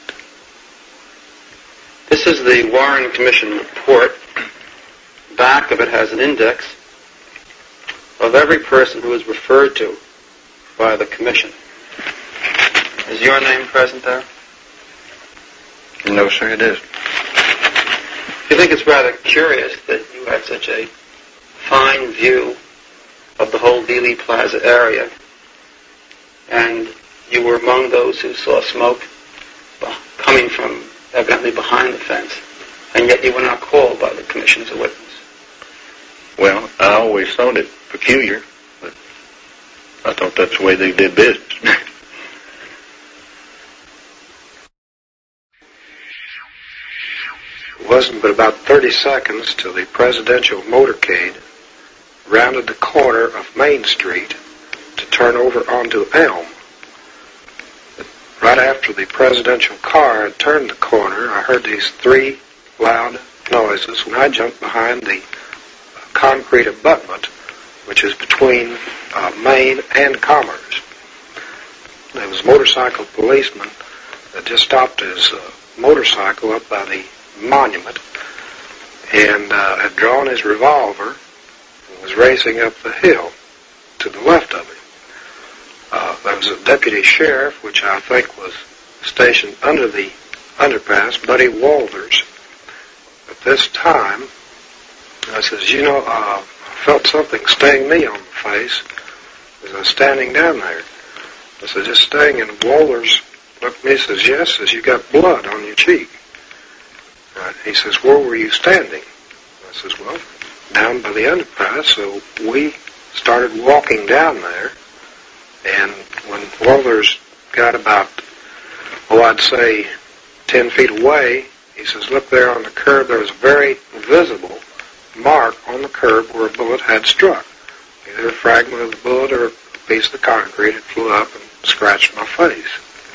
This is the Warren Commission report. Back of it has an index of every person who is referred to by the Commission. Is your name present there? No, sir, it isn't. You think it's rather curious that you had such a fine view of the whole Dealey Plaza area, and you were among those who saw smoke coming from evidently behind the fence, and yet you were not called by the Commission as a witness? Well, I always thought it peculiar, but I thought that's the way they did business. It wasn't but about thirty seconds till the presidential motorcade rounded the corner of Main Street to turn over onto Elm. Right after the presidential car had turned the corner, I heard these three loud noises when I jumped behind the concrete abutment, which is between uh, Main and Commerce. There was a motorcycle policeman that just stopped his uh, motorcycle up by the monument and uh, had drawn his revolver and was racing up the hill to the left of him. Uh, there was a deputy sheriff, which I think was stationed under the underpass, Buddy Walters. At this time, I says, you know, uh, I felt something sting me on the face as I was standing down there. I said, just sting, and Walters looked at me and says, yes, says, you got blood on your cheek. Uh, he says, where were you standing? I says, well, down by the underpass. So we started walking down there, and when Walters got about, oh, I'd say ten feet away, he says, look there on the curb, there was a very visible mark on the curb where a bullet had struck. Either a fragment of the bullet or a piece of the concrete. It flew up and scratched my face.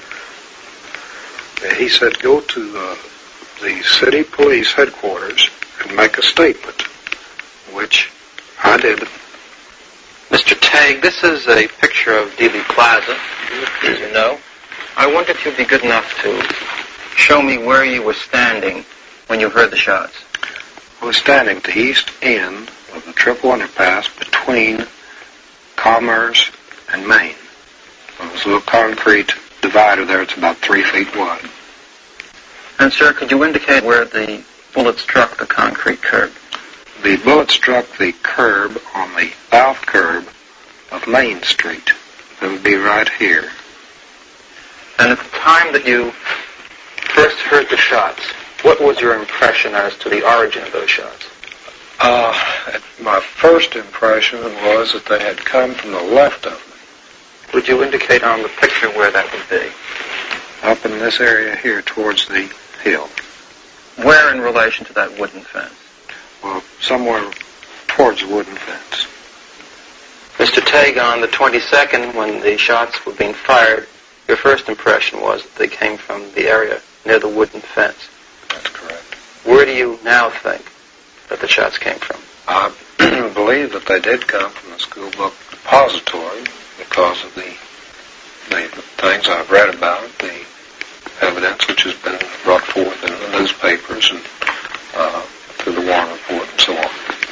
And he said, go to the, the city police headquarters and make a statement, which I did. Mister Tague, this is a picture of Dealey Plaza, as you know. I wonder if you'd be good enough to show me where you were standing when you heard the shots. I was standing at the east end of the triple underpass between Commerce and Main. There's a little concrete divider there. It's about three feet wide. And, sir, could you indicate where the bullet struck the concrete curb? The bullet struck the curb on the south curb of Main Street. It would be right here. And at the time that you first heard the shots, what was your impression as to the origin of those shots? Uh, my first impression was that they had come from the left of me. Would you indicate on the picture where that would be? Up in this area here towards the hill. Where in relation to that wooden fence? Well, somewhere towards the wooden fence. Mister Tague, on the twenty-second, when the shots were being fired, your first impression was that they came from the area near the wooden fence. That's correct. Where do you now think that the shots came from? I believe that they did come from the school book depository because of the, the things I've read about, the evidence which has been brought forth in the newspapers and uh, through the Warren Report and so on.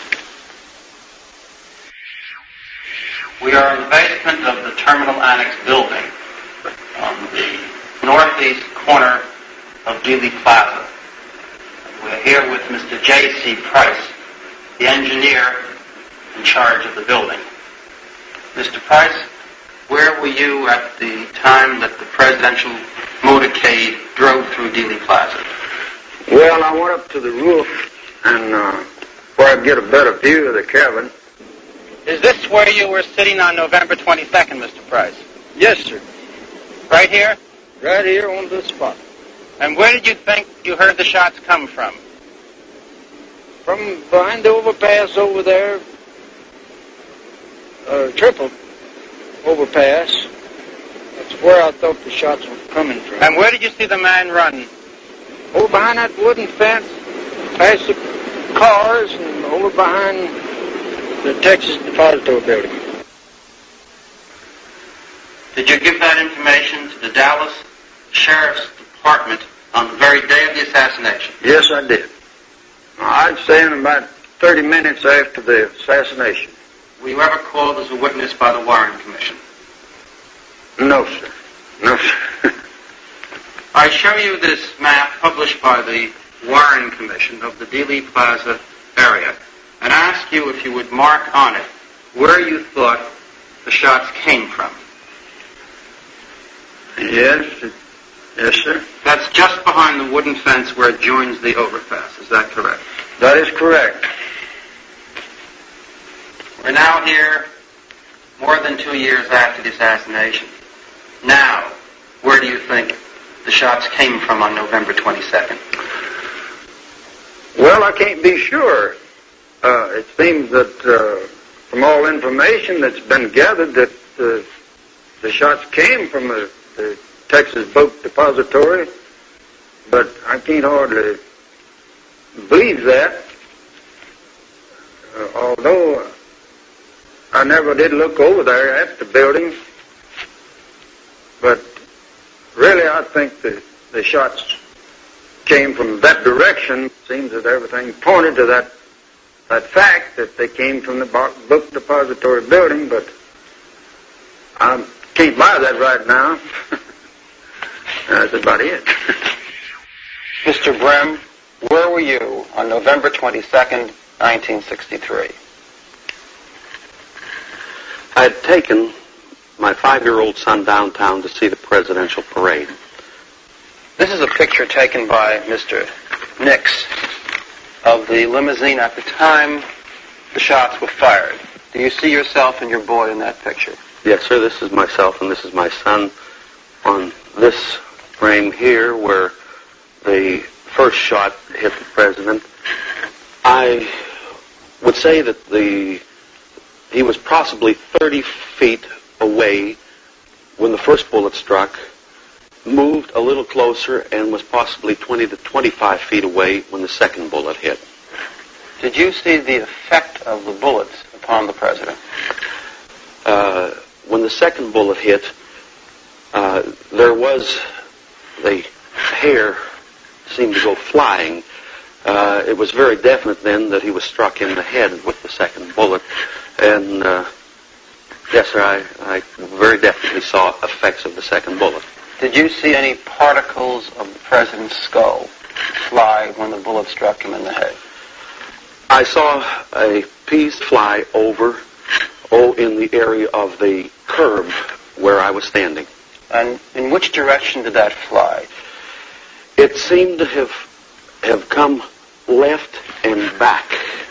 We are in the basement of the Terminal Annex building on the northeast corner of Dealey Plaza. We're here with Mister J C Price, the engineer in charge of the building. Mister Price, where were you at the time that the presidential motorcade drove through Dealey Plaza? Well, I went up to the roof and uh, where I could get a better view of the cabin. Is this where you were sitting on November twenty-second, Mister Price? Yes, sir. Right here? Right here on this spot. And where did you think you heard the shots come from? From behind the overpass over there, uh, triple overpass. That's where I thought the shots were coming from. And where did you see the man run? Over behind that wooden fence, past the cars, and over behind the Texas Depository building. Did you give that information to the Dallas Sheriff's Department on the very day of the assassination? Yes, I did. I'd say in about thirty minutes after the assassination. Were you ever called as a witness by the Warren Commission? No, sir. No, sir. I show you this map published by the Warren Commission of the Dealey Plaza area and ask you if you would mark on it where you thought the shots came from. Yes, yes, sir. That's just behind the wooden fence where it joins the overpass. Is that correct? That is correct. We're now here more than two years after the assassination. Now, where do you think the shots came from on November twenty-second? Well, I can't be sure. Uh, it seems that uh, from all information that's been gathered that uh, the shots came from the, the Texas Boat Depository, but I can't hardly believe that. Uh, although I never did look over there at the building, but really I think the, the shots came from that direction. It seems that everything pointed to that that fact that they came from the book depository building, but I can't buy that right now. That's about it. Mister Brehm, where were you on November twenty-second, nineteen sixty-three? I had taken my five-year-old son downtown to see the presidential parade. This is a picture taken by Mister Nix of the limousine at the time the shots were fired. Do you see yourself and your boy in that picture? Yes, sir. This is myself and this is my son on this frame here where the first shot hit the president. I would say that the he was possibly thirty feet away when the first bullet struck, moved a little closer, and was possibly twenty to twenty-five feet away when the second bullet hit. Did you see the effect of the bullets upon the president? Uh, when the second bullet hit, uh, there was the hair seemed to go flying. Uh, it was very definite then that he was struck in the head with the second bullet. And, uh, yes, sir, I, I very definitely saw effects of the second bullet. Did you see any particles of the president's skull fly when the bullet struck him in the head? I saw a piece fly over, oh, in the area of the curb where I was standing. And in which direction did that fly? It seemed to have have come left and back.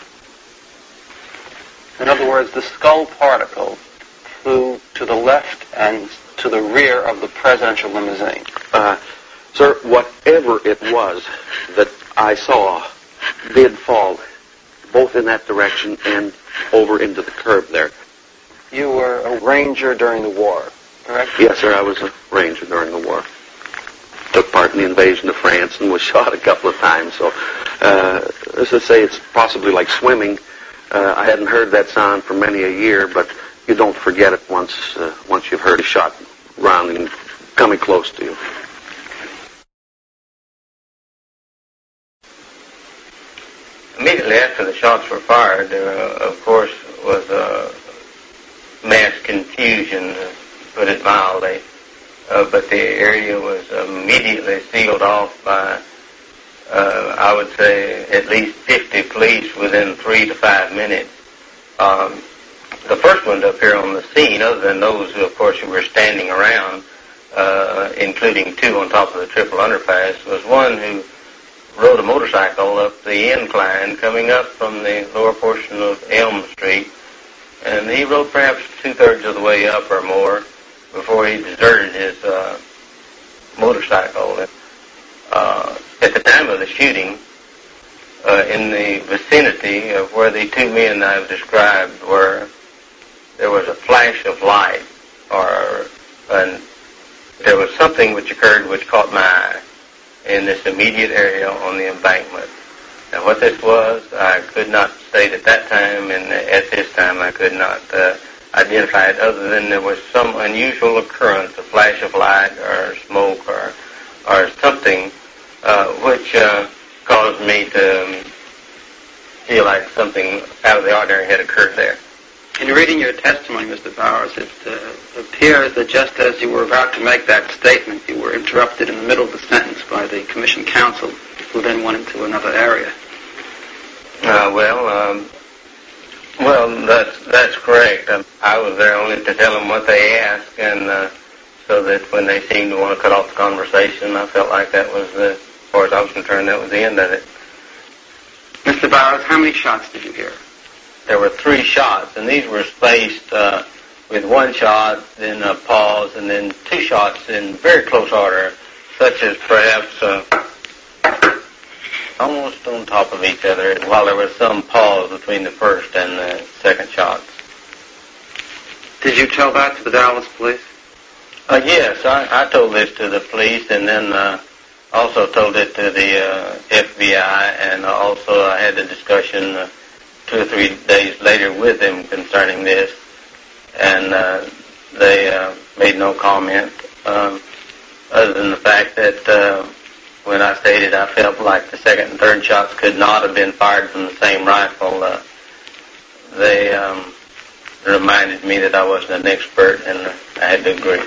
In other words, the skull particle flew to the left and to the rear of the presidential limousine. Uh, sir, whatever it was that I saw did fall both in that direction and over into the curb there. You were a ranger during the war, correct? Yes, sir, I was a ranger during the war. Took part in the invasion of France and was shot a couple of times. So, uh, let's just say it's possibly like swimming. Uh, I hadn't heard that sound for many a year, but you don't forget it once uh, once you've heard a shot rounding, coming close to you. Immediately after the shots were fired, there, uh, of course, was uh, mass confusion, to put it mildly. Uh, but the area was immediately sealed off by, uh, I would say, at least fifty police within three to five minutes. Um, the first one to appear on the scene, other than those who, of course, who were standing around, uh, including two on top of the triple underpass, was one who rode a motorcycle up the incline coming up from the lower portion of Elm Street. And he rode perhaps two-thirds of the way up or more before he deserted his uh, motorcycle. Uh, at the time of the shooting, uh, in the vicinity of where the two men I've described were, there was a flash of light, or an, there was something which occurred which caught my eye in this immediate area on the embankment. Now, what this was, I could not state at that time, and at this time I could not uh, identify it, other than there was some unusual occurrence, a flash of light or smoke or or something, uh, which uh, caused me to um, feel like something out of the ordinary had occurred there. In reading your testimony, Mister Bowers, it uh, appears that just as you were about to make that statement, you were interrupted in the middle of the sentence by the commission counsel, who then went into another area. Uh, well, um, well, that's that's correct. Um, I was there only to tell them what they asked, and uh, so that when they seemed to want to cut off the conversation, I felt like that was, uh, as far as I was concerned, that was the end of it. Mister Bowers, how many shots did you hear? There were three shots, and these were spaced uh, with one shot, then a pause, and then two shots in very close order, such as perhaps uh, almost on top of each other, while there was some pause between the first and the second shots. Did you tell that to the Dallas police? Uh, yes, I, I told this to the police, and then uh, also told it to the uh, F B I, and also I had a discussion uh, two or three days later with them concerning this, and uh, they uh, made no comment, um, other than the fact that uh, when I stated I felt like the second and third shots could not have been fired from the same rifle, uh, they um, reminded me that I wasn't an expert, and I had to agree.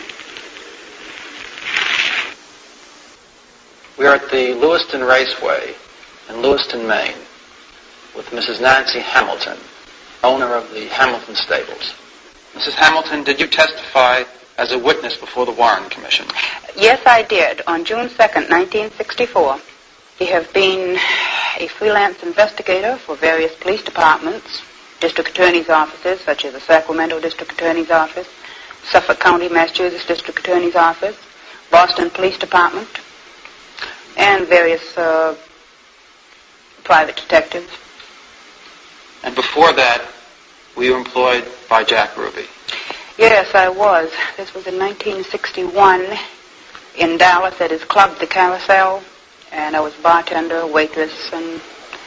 We are at the Lewiston Raceway in Lewiston, Maine, with Missus Nancy Hamilton, owner of the Hamilton Stables. Missus Hamilton, did you testify as a witness before the Warren Commission? Yes, I did. On June second, nineteen sixty-four, I have been a freelance investigator for various police departments, district attorney's offices, such as the Sacramento District Attorney's Office, Suffolk County, Massachusetts District Attorney's Office, Boston Police Department, and various uh, private detectives. And before that, were you employed by Jack Ruby? Yes, I was. This was in nineteen sixty-one in Dallas at his club, the Carousel, and I was bartender, waitress, and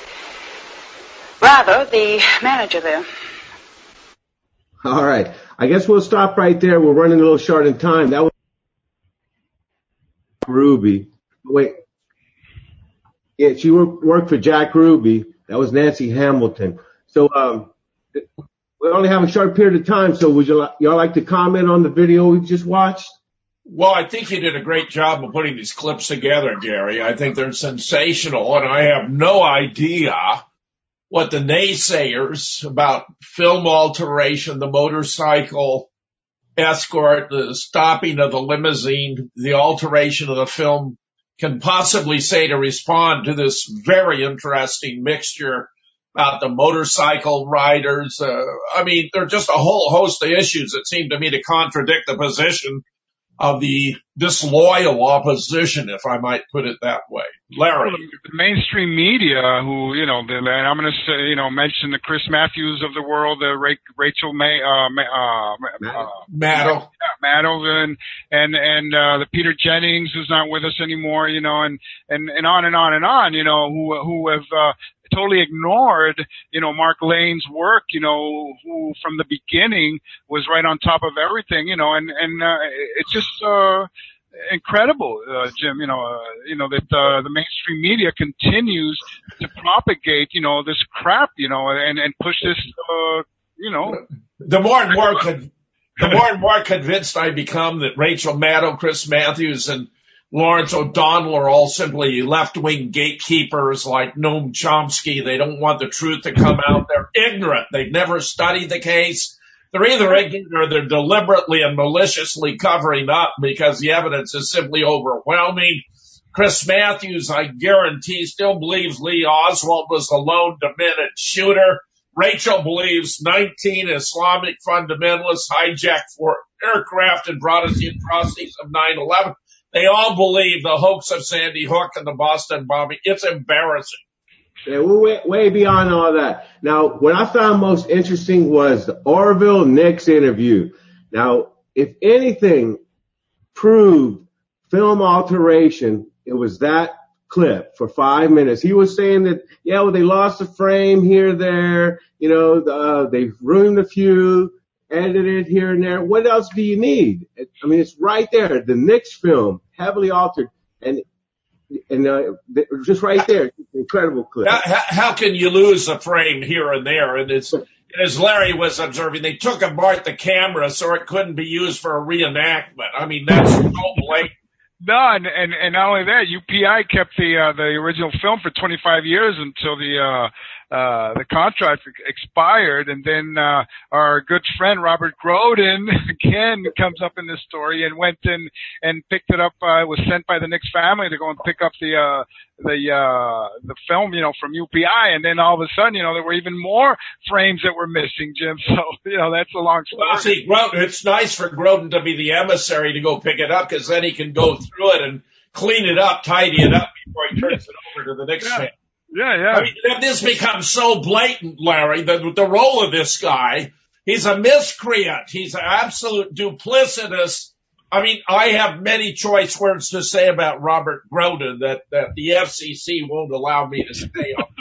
rather the manager there. All right. I guess we'll stop right there. We're running a little short in time. That was Ruby. Wait. Yeah, she worked for Jack Ruby. That was Nancy Hamilton. So um, we only have a short period of time, so would you y'all like to comment on the video we just watched? Well, I think you did a great job of putting these clips together, Gary. I think they're sensational, and I have no idea what the naysayers about film alteration, the motorcycle escort, the stopping of the limousine, the alteration of the film can possibly say to respond to this very interesting mixture about the motorcycle riders. Uh, I mean, there are just a whole host of issues that seem to me to contradict the position of the disloyal opposition, if I might put it that way. Larry. Well, the mainstream media, who, you know, the, and I'm going to say, you know, mention the Chris Matthews of the world, the Ra- Rachel May, uh, uh, uh, Maddow. Maddow, and, and, and, uh, the Peter Jennings, who's not with us anymore, you know, and, and, and on and on and on, you know, who, who have, uh, totally ignored, you know, Mark Lane's work, you know, who from the beginning was right on top of everything, you know, and, and, uh, it's just, uh, incredible, uh, Jim, you know, uh, you know, that, uh, the mainstream media continues to propagate, you know, this crap, you know, and, and push this, uh, you know. The more and more, con- the more and more convinced I become that Rachel Maddow, Chris Matthews, and Lawrence O'Donnell are all simply left-wing gatekeepers like Noam Chomsky. They don't want the truth to come out. They're ignorant. They've never studied the case. They're either ignorant or they're deliberately and maliciously covering up because the evidence is simply overwhelming. Chris Matthews, I guarantee, still believes Lee Oswald was the lone demented shooter. Rachel believes nineteen Islamic fundamentalists hijacked four aircraft and brought us the atrocities of nine eleven. They all believe the hoax of Sandy Hook and the Boston bombing. It's embarrassing. Yeah, we're way, way beyond all that. Now, what I found most interesting was the Orville Nix interview. Now, if anything proved film alteration, it was that clip for five minutes. He was saying that, yeah, well, they lost a frame here, there, you know, uh, they've ruined a few, edited here and there. What else do you need? I mean, it's right there. The Nix film, heavily altered, and and uh, just right there, incredible clip. How, how can you lose a frame here and there? And it's, as Larry was observing, they took apart the camera so it couldn't be used for a reenactment. I mean, that's so blatant. No, and, and and not only that, U P I kept the uh, the original film for twenty-five years until the uh uh the contract expired, and then uh our good friend Robert Groden again comes up in this story and went in and picked it up. Uh, was sent by the Nix family to go and pick up the uh the uh the film, you know, from U P I, and then all of a sudden, you know, there were even more frames that were missing, Jim. So, you know, that's a long story. Well, see, Groden, it's nice for Groden to be the emissary to go pick it up, because then he can go through it and clean it up, tidy it up before he turns it over to the Nix yeah. family. Yeah, yeah. I mean, this becomes so blatant, Larry, the, the role of this guy. He's a miscreant. He's an absolute duplicitous. I mean, I have many choice words to say about Robert Groden that, that the F C C won't allow me to say up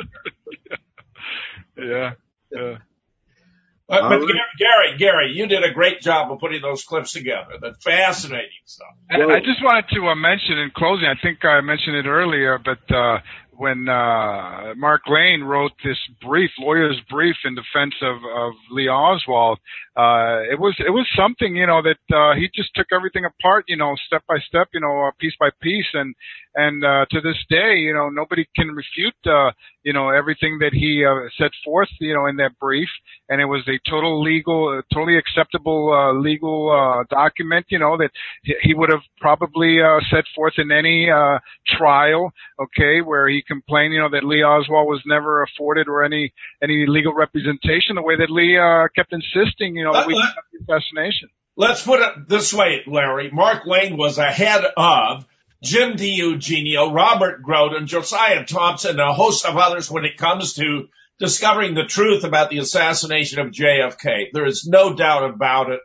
there. yeah, yeah. But, but Gary, Gary, you did a great job of putting those clips together. That's fascinating stuff. I, I just wanted to uh, mention in closing, I think I mentioned it earlier, but uh when uh Mark Lane wrote this brief, lawyer's brief in defense of, of Lee Oswald, uh it was it was something, you know, that uh he just took everything apart, you know, step by step, you know, uh, piece by piece, and and uh to this day, you know, nobody can refute uh you know everything that he uh, set forth, you know, in that brief, and it was a total legal, uh, totally acceptable uh legal uh document, you know, that he would have probably uh set forth in any uh trial, okay, where he complained, you know, that Lee Oswald was never afforded or any any legal representation, the way that Lee uh, kept insisting, you know, that we could have the assassination. Let's put it this way, Larry. Mark Lane was ahead of Jim DiEugenio, Robert Groden, Josiah Thompson, and a host of others when it comes to discovering the truth about the assassination of J F K. There is no doubt about it.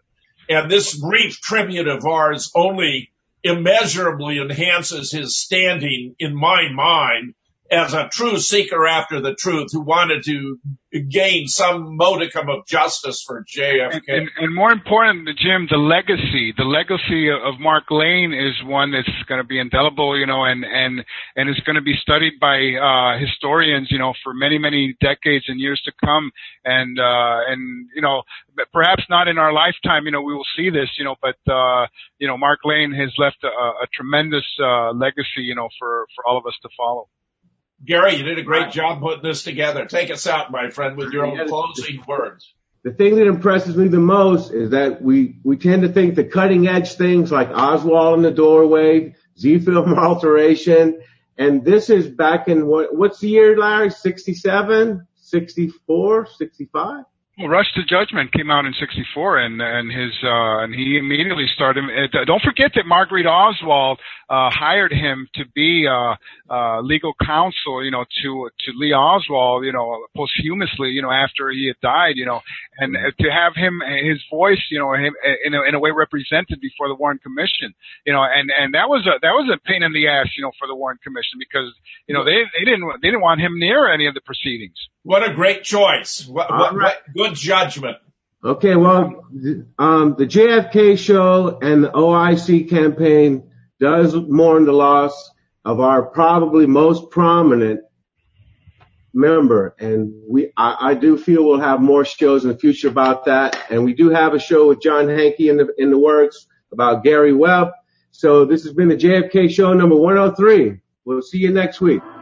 And this brief tribute of ours only immeasurably enhances his standing in my mind as a true seeker after the truth who wanted to gain some modicum of justice for J F K. And, and, and more important, Jim, the legacy. The legacy of Mark Lane is one that's going to be indelible, you know, and, and, and is going to be studied by uh, historians, you know, for many, many decades and years to come. And, uh, and, you know, perhaps not in our lifetime, you know, we will see this, you know, but, uh, you know, Mark Lane has left a, a tremendous uh, legacy, you know, for, for all of us to follow. Gary, you did a great job putting this together. Take us out, my friend, with your own closing words. The thing that impresses me the most is that we, we tend to think the cutting edge things like Oswald in the doorway, Z-film alteration, and this is back in what, what's the year, Larry? sixty-seven, sixty-four, sixty-five? Well, Rush to Judgment came out in sixty-four, and and his uh, and he immediately started. Uh, don't forget that Marguerite Oswald uh, hired him to be uh, uh, legal counsel, you know, to to Lee Oswald, you know, posthumously, you know, after he had died, you know, and uh, to have him, his voice, you know, him, in a, in a way represented before the Warren Commission, you know, and and that was a that was a pain in the ass, you know, for the Warren Commission because you know they they didn't they didn't want him near any of the proceedings. What a great choice. What, what, right. what good judgment. Okay, well, um, the J F K show and the O I C campaign does mourn the loss of our probably most prominent member. And we, I, I do feel we'll have more shows in the future about that. And we do have a show with John Hankey in the, in the works about Gary Webb. So this has been the J F K show number one oh three. We'll see you next week.